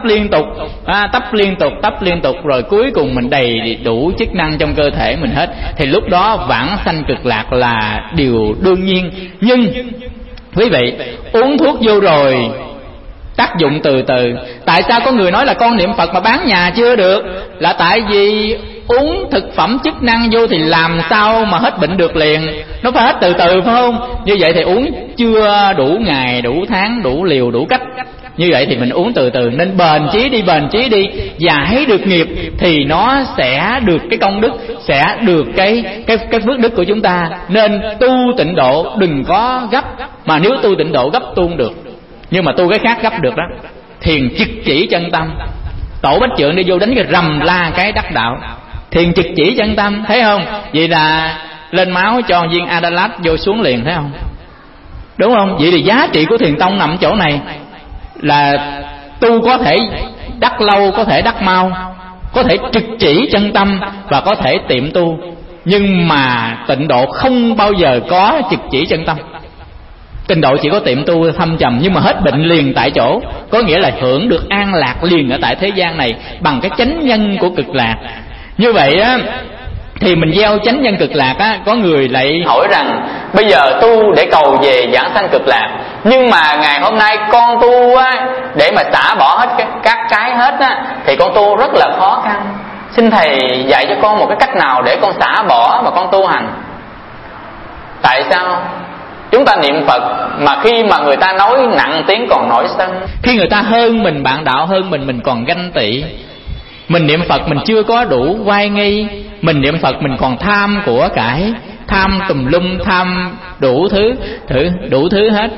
tục, rồi cuối cùng mình đầy đủ chức năng trong cơ thể mình hết, thì lúc đó vãng sanh cực lạc là điều đương nhiên. Nhưng quý vị, uống thuốc vô rồi tác dụng từ từ. Tại sao có người nói là con niệm Phật mà bán nhà chưa được? Là tại vì uống thực phẩm chức năng vô thì làm sao mà hết bệnh được liền, nó phải hết từ từ, phải không? Như vậy thì uống chưa đủ ngày, đủ tháng, đủ liều, đủ cách. Như vậy thì mình uống từ từ, nên bền chí đi, giải được nghiệp thì nó sẽ được cái công đức, sẽ được cái phước đức của chúng ta. Nên tu tịnh độ đừng có gấp, mà nếu tu tịnh độ gấp tu không được, nhưng mà tu cái khác gấp được đó. Thiền trực chỉ chân tâm, Tổ Bách Trượng đi vô đánh cái rầm la cái đắc đạo. Thiền trực chỉ chân tâm, thấy không? Vậy là lên máu cho viên Adalat vô xuống liền, thấy không? Đúng không? Vậy thì giá trị của thiền tông nằm ở chỗ này, là tu có thể đắc lâu, có thể đắc mau, có thể trực chỉ chân tâm và có thể tiệm tu. Nhưng mà tịnh độ không bao giờ có trực chỉ chân tâm. Tịnh độ chỉ có tiệm tu thâm trầm, nhưng mà hết bệnh liền tại chỗ, có nghĩa là hưởng được an lạc liền ở tại thế gian này bằng cái chánh nhân của cực lạc. Như vậy á, thì mình gieo chánh nhân cực lạc á. Có người lại hỏi rằng bây giờ tu để cầu về giảng sanh cực lạc, nhưng mà ngày hôm nay con tu á, để mà xả bỏ hết các cái hết á, thì con tu rất là khó khăn. Xin thầy dạy cho con một cái cách nào để con xả bỏ mà con tu hành. Tại sao chúng ta niệm Phật mà khi mà người ta nói nặng tiếng còn nổi sân? Khi người ta hơn mình, bạn đạo hơn mình còn ganh tị. Mình niệm Phật mình chưa có đủ oai nghi, mình niệm Phật mình còn tham của cải, tham tùm lum, tham đủ thứ hết.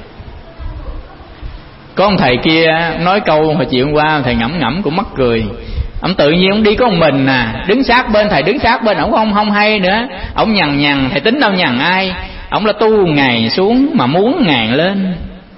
Có ông thầy kia nói câu hồi chiều hôm qua, thầy ngẫm cũng mắc cười. Ông tự nhiên ông đi có một mình đứng sát bên thầy, đứng sát bên ổng không hay nữa. Ổng nhằn, thầy tính đâu nhằn ai. Ổng là tu ngày xuống mà muốn ngàn lên.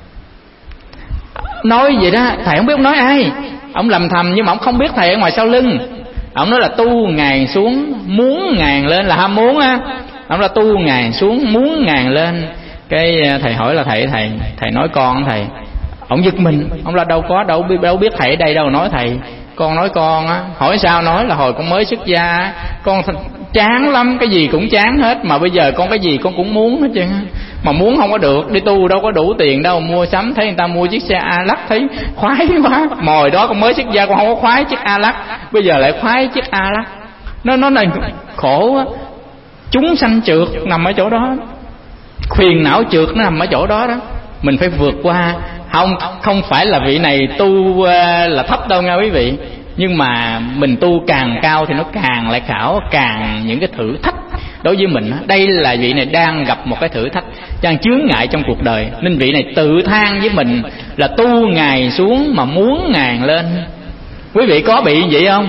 Nói vậy đó, thầy không biết ông nói ai. Ông lầm thầm nhưng mà ông không biết thầy ở ngoài sau lưng. Ông nói là tu ngàn xuống muốn ngàn lên, là ham muốn á. Ông là tu ngàn xuống muốn ngàn lên. Cái thầy hỏi là thầy nói con thầy. Ông giật mình, ông là đâu biết thầy ở đây đâu nói thầy. Con nói con á. Hỏi sao? Nói là hồi con mới xuất gia con chán lắm, cái gì cũng chán hết, mà bây giờ con cái gì con cũng muốn hết trơn. Mà muốn không có được, đi tu đâu có đủ tiền đâu mua sắm. Thấy người ta mua chiếc xe A-Lắc thấy khoái quá. Mồi đó con mới xuất gia con không có khoái chiếc A-Lắc, bây giờ lại khoái chiếc A-Lắc. Nó này khổ á. Chúng sanh trượt nằm ở chỗ đó, khuyền não trượt nó nằm ở chỗ đó đó. Mình phải vượt qua. Không phải là vị này tu là thấp đâu nha quý vị. Nhưng mà mình tu càng cao thì nó càng lại khảo, càng những cái thử thách đối với mình. Đây là vị này đang gặp một cái thử thách, đang chướng ngại trong cuộc đời. Nên vị này tự than với mình là tu ngài xuống mà muốn ngàn lên. Quý vị có bị vậy không?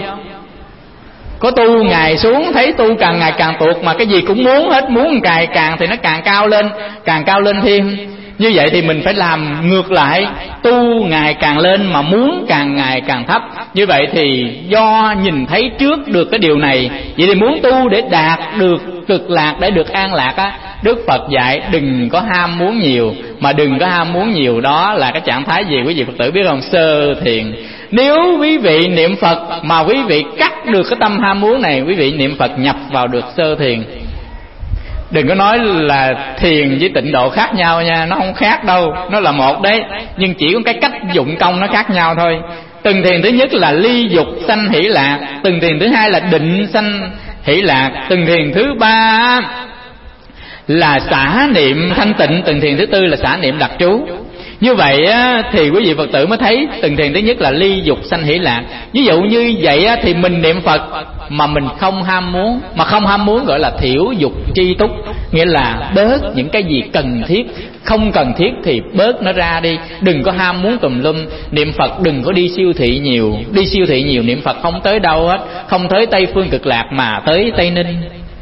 Có tu ngài xuống thấy tu càng ngày càng tuột, mà cái gì cũng muốn hết, muốn càng thì nó càng cao lên thêm. Như vậy thì mình phải làm ngược lại, tu ngày càng lên mà muốn càng ngày càng thấp. Như vậy thì do nhìn thấy trước được cái điều này, vậy thì muốn tu để đạt được cực lạc, để được an lạc á, Đức Phật dạy đừng có ham muốn nhiều. Mà đừng có ham muốn nhiều đó là cái trạng thái gì quý vị Phật tử biết không? Sơ thiền. Nếu quý vị niệm Phật mà quý vị cắt được cái tâm ham muốn này, quý vị niệm Phật nhập vào được sơ thiền. Đừng có nói là thiền với tịnh độ khác nhau nha, nó không khác đâu, nó là một đấy, nhưng chỉ có cái cách dụng công nó khác nhau thôi. Từng thiền thứ nhất là ly dục sanh hỷ lạc, từng thiền thứ hai là định sanh hỷ lạc, từng thiền thứ ba là xả niệm thanh tịnh, từng thiền thứ tư là xả niệm đặc trú. Như vậy á, thì quý vị Phật tử mới thấy từng thiền thứ nhất là ly dục sanh hỷ lạc. Ví dụ như vậy á, thì mình niệm Phật mà mình không ham muốn, mà không ham muốn gọi là thiểu dục tri túc, nghĩa là bớt những cái gì cần thiết, không cần thiết thì bớt nó ra đi, đừng có ham muốn tùm lum. Niệm Phật đừng có đi siêu thị nhiều, đi siêu thị nhiều niệm Phật không tới đâu hết, không tới Tây Phương Cực Lạc mà tới Tây Ninh.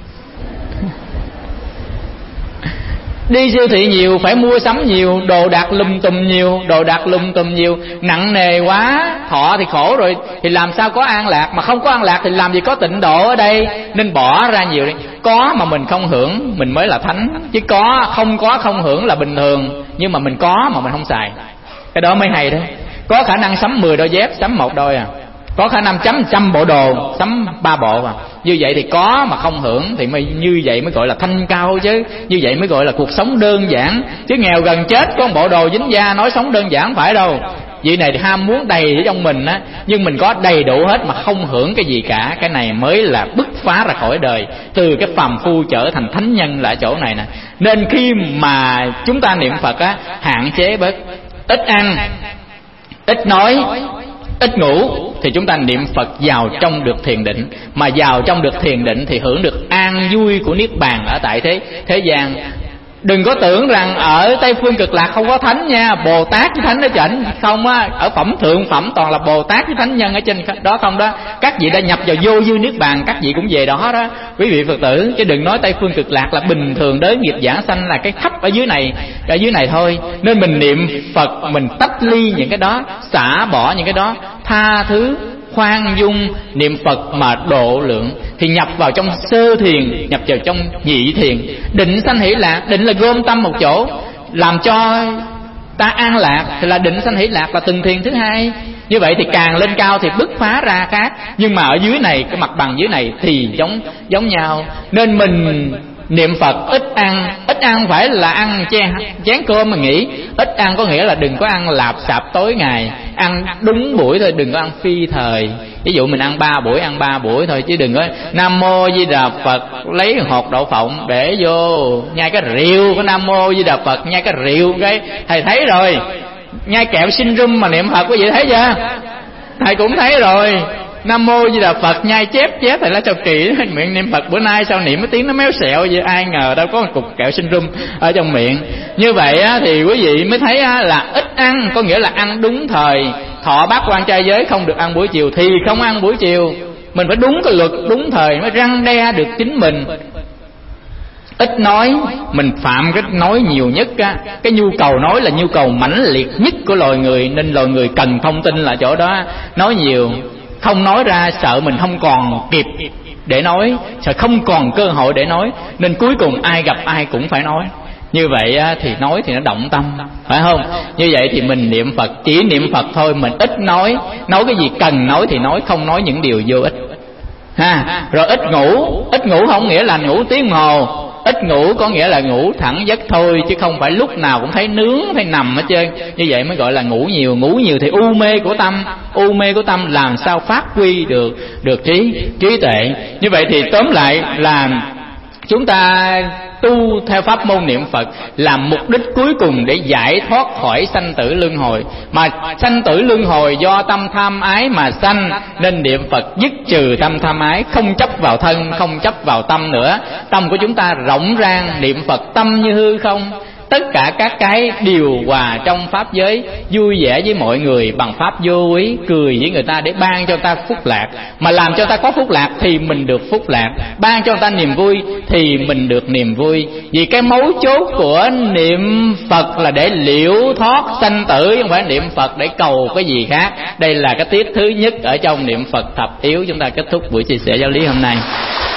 Đi siêu thị nhiều, phải mua sắm nhiều, đồ đạc lum tum nhiều, đồ đạc lum tum nhiều, nặng nề quá, thọ thì khổ rồi, thì làm sao có an lạc. Mà không có an lạc thì làm gì có tịnh độ ở đây. Nên bỏ ra nhiều đi. Có mà mình không hưởng mình mới là thánh, chứ không hưởng là bình thường. Nhưng mà mình có mà mình không xài, cái đó mới hay đó. Có khả năng sắm 10 đôi dép, sắm 1 đôi à. Có khả năng sắm 100 bộ đồ, sắm 3 bộ à. Như vậy thì có mà không hưởng thì như vậy mới gọi là thanh cao chứ. Như vậy mới gọi là cuộc sống đơn giản. Chứ nghèo gần chết có một bộ đồ dính da nói sống đơn giản, không phải đâu. Vậy này thì ham muốn đầy ở trong mình á, nhưng mình có đầy đủ hết mà không hưởng cái gì cả. Cái này mới là bứt phá ra khỏi đời, từ cái phàm phu trở thành thánh nhân là ở chỗ này nè. Nên khi mà chúng ta niệm Phật á, hạn chế bớt, ít ăn, ít nói, ít ngủ, thì chúng ta niệm Phật vào trong được thiền định. Mà vào trong được thiền định thì hưởng được an vui của Niết Bàn ở tại thế gian. Đừng có tưởng rằng ở Tây Phương Cực Lạc không có thánh nha, Bồ Tát với thánh ở trên không á. Ở phẩm thượng phẩm toàn là Bồ Tát với thánh nhân ở trên đó không đó. Các vị đã nhập vào vô dư Niết Bàn, các vị cũng về đó đó quý vị Phật tử. Chứ đừng nói Tây Phương Cực Lạc là bình thường đới nghiệp giảng sanh là cái thấp ở dưới này thôi. Nên mình niệm Phật mình tách ly những cái đó, xả bỏ những cái đó, tha thứ khoan dung, niệm Phật mà độ lượng thì nhập vào trong sơ thiền, nhập vào trong nhị thiền. Định sanh hỷ lạc, định là gom tâm một chỗ làm cho ta an lạc thì là định sanh hỷ lạc, là từng thiền thứ hai. Như vậy thì càng lên cao thì bứt phá ra khác, nhưng mà ở dưới này, cái mặt bằng dưới này thì giống nhau. Nên mình niệm Phật ít ăn không phải là ăn chén cơm mà nghĩ. Ít ăn có nghĩa là đừng có ăn lạp xạp tối ngày, ăn đúng buổi thôi, đừng có ăn phi thời. Ví dụ mình ăn 3 buổi thôi, chứ đừng có Nam Mô Di Đà Phật lấy hột đậu phộng để vô nhai cái rượu. Có Nam Mô Di Đà Phật nhai cái rượu, cái thầy thấy rồi. Nhai kẹo sinh rum mà niệm Phật, quý vị thấy chưa? Thầy cũng thấy rồi. Nam Mô Di Đà Phật nhai chép thầy lá cho kỳ. Miệng niệm Phật bữa nay sao niệm cái tiếng nó méo xẹo vậy, ai ngờ đâu có một cục kẹo sinh rum ở trong miệng. Như vậy á, thì quý vị mới thấy á, là ít ăn có nghĩa là ăn đúng thời. Thọ bát quan trai giới không được ăn buổi chiều thì không ăn buổi chiều. Mình phải đúng cái luật, đúng thời mới răn đe được chính mình. Ít nói, mình phạm cái nói nhiều nhất á. Cái nhu cầu nói là nhu cầu mãnh liệt nhất của loài người, nên loài người cần thông tin là chỗ đó. Nói nhiều, không nói ra sợ mình không còn kịp để nói, sợ không còn cơ hội để nói, nên cuối cùng ai gặp ai cũng phải nói. Như vậy thì nói thì nó động tâm, phải không? Như vậy thì mình niệm Phật, chỉ niệm Phật thôi, mình ít nói cái gì cần nói thì nói, không nói những điều vô ích ha. Rồi ít ngủ không nghĩa là ngủ tiếng hồ. Ít ngủ có nghĩa là ngủ thẳng giấc thôi, chứ không phải lúc nào cũng thấy nướng hay nằm hết trơn. Như vậy mới gọi là ngủ nhiều. Ngủ nhiều thì u mê của tâm làm sao phát huy được trí tuệ. Như vậy thì tóm lại là chúng ta tu theo pháp môn niệm Phật là mục đích cuối cùng để giải thoát khỏi sanh tử luân hồi. Mà sanh tử luân hồi do tâm tham ái mà sanh, nên niệm Phật dứt trừ tâm tham ái, không chấp vào thân, không chấp vào tâm nữa. Tâm của chúng ta rộng rang, niệm Phật tâm như hư không. Tất cả các cái điều hòa trong pháp giới, vui vẻ với mọi người bằng pháp vô ý, cười với người ta để ban cho ta phúc lạc. Mà làm cho ta có phúc lạc thì mình được phúc lạc, ban cho ta niềm vui thì mình được niềm vui. Vì cái mấu chốt của niệm Phật là để liễu thoát sanh tử, chứ không phải niệm Phật để cầu cái gì khác. Đây là cái tiết thứ nhất ở trong niệm Phật thập yếu. Chúng ta kết thúc buổi chia sẻ giáo lý hôm nay.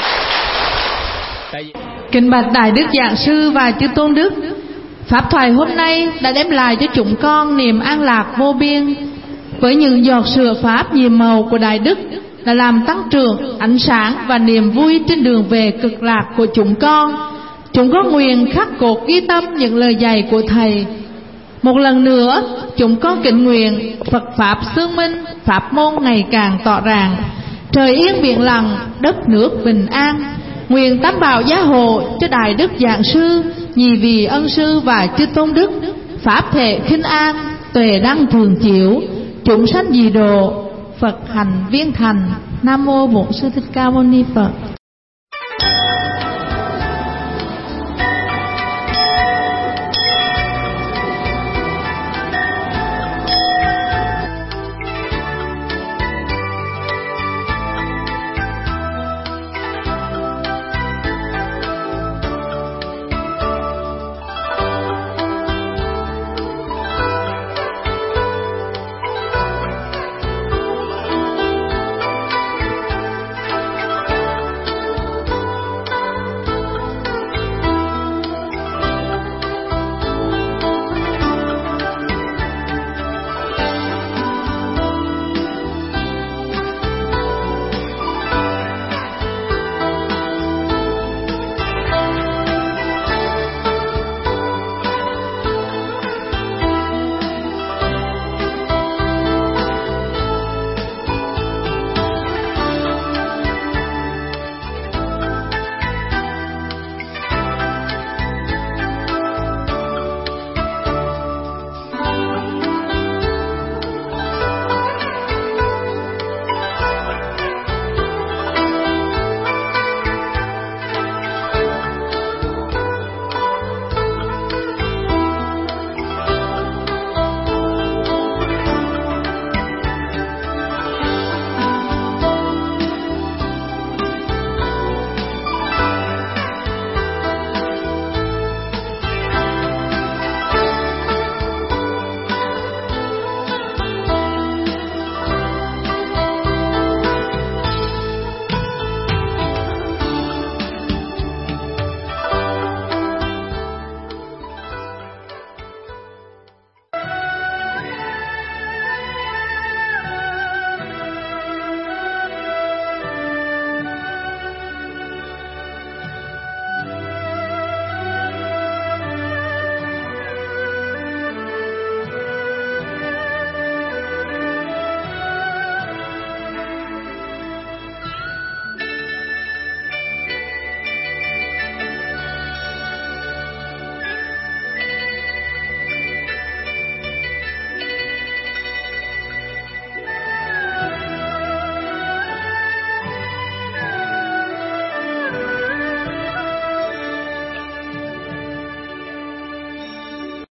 Kính bạch Đại Đức Giảng Sư và Chư Tôn Đức, pháp thoại hôm nay đã đem lại cho chúng con niềm an lạc vô biên. Với những giọt sữa pháp nhiệm màu của Đại Đức đã làm tăng trưởng ánh sáng và niềm vui trên đường về cực lạc của chúng con. Chúng con nguyện khắc cốt ghi tâm những lời dạy của Thầy. Một lần nữa, chúng con kính nguyện Phật Pháp xương minh, pháp môn ngày càng tỏ ràng, trời yên biển lặng, đất nước bình an. Nguyện tam bảo gia hộ cho Đại Đức Giảng Sư, nhị vị ân sư và Chư Tôn Đức, pháp thể khinh an, tuệ đăng thường chiếu, chúng sanh dị độ, Phật hành viên thành. Nam mô Bổn Sư Thích Ca Mâu Ni Phật.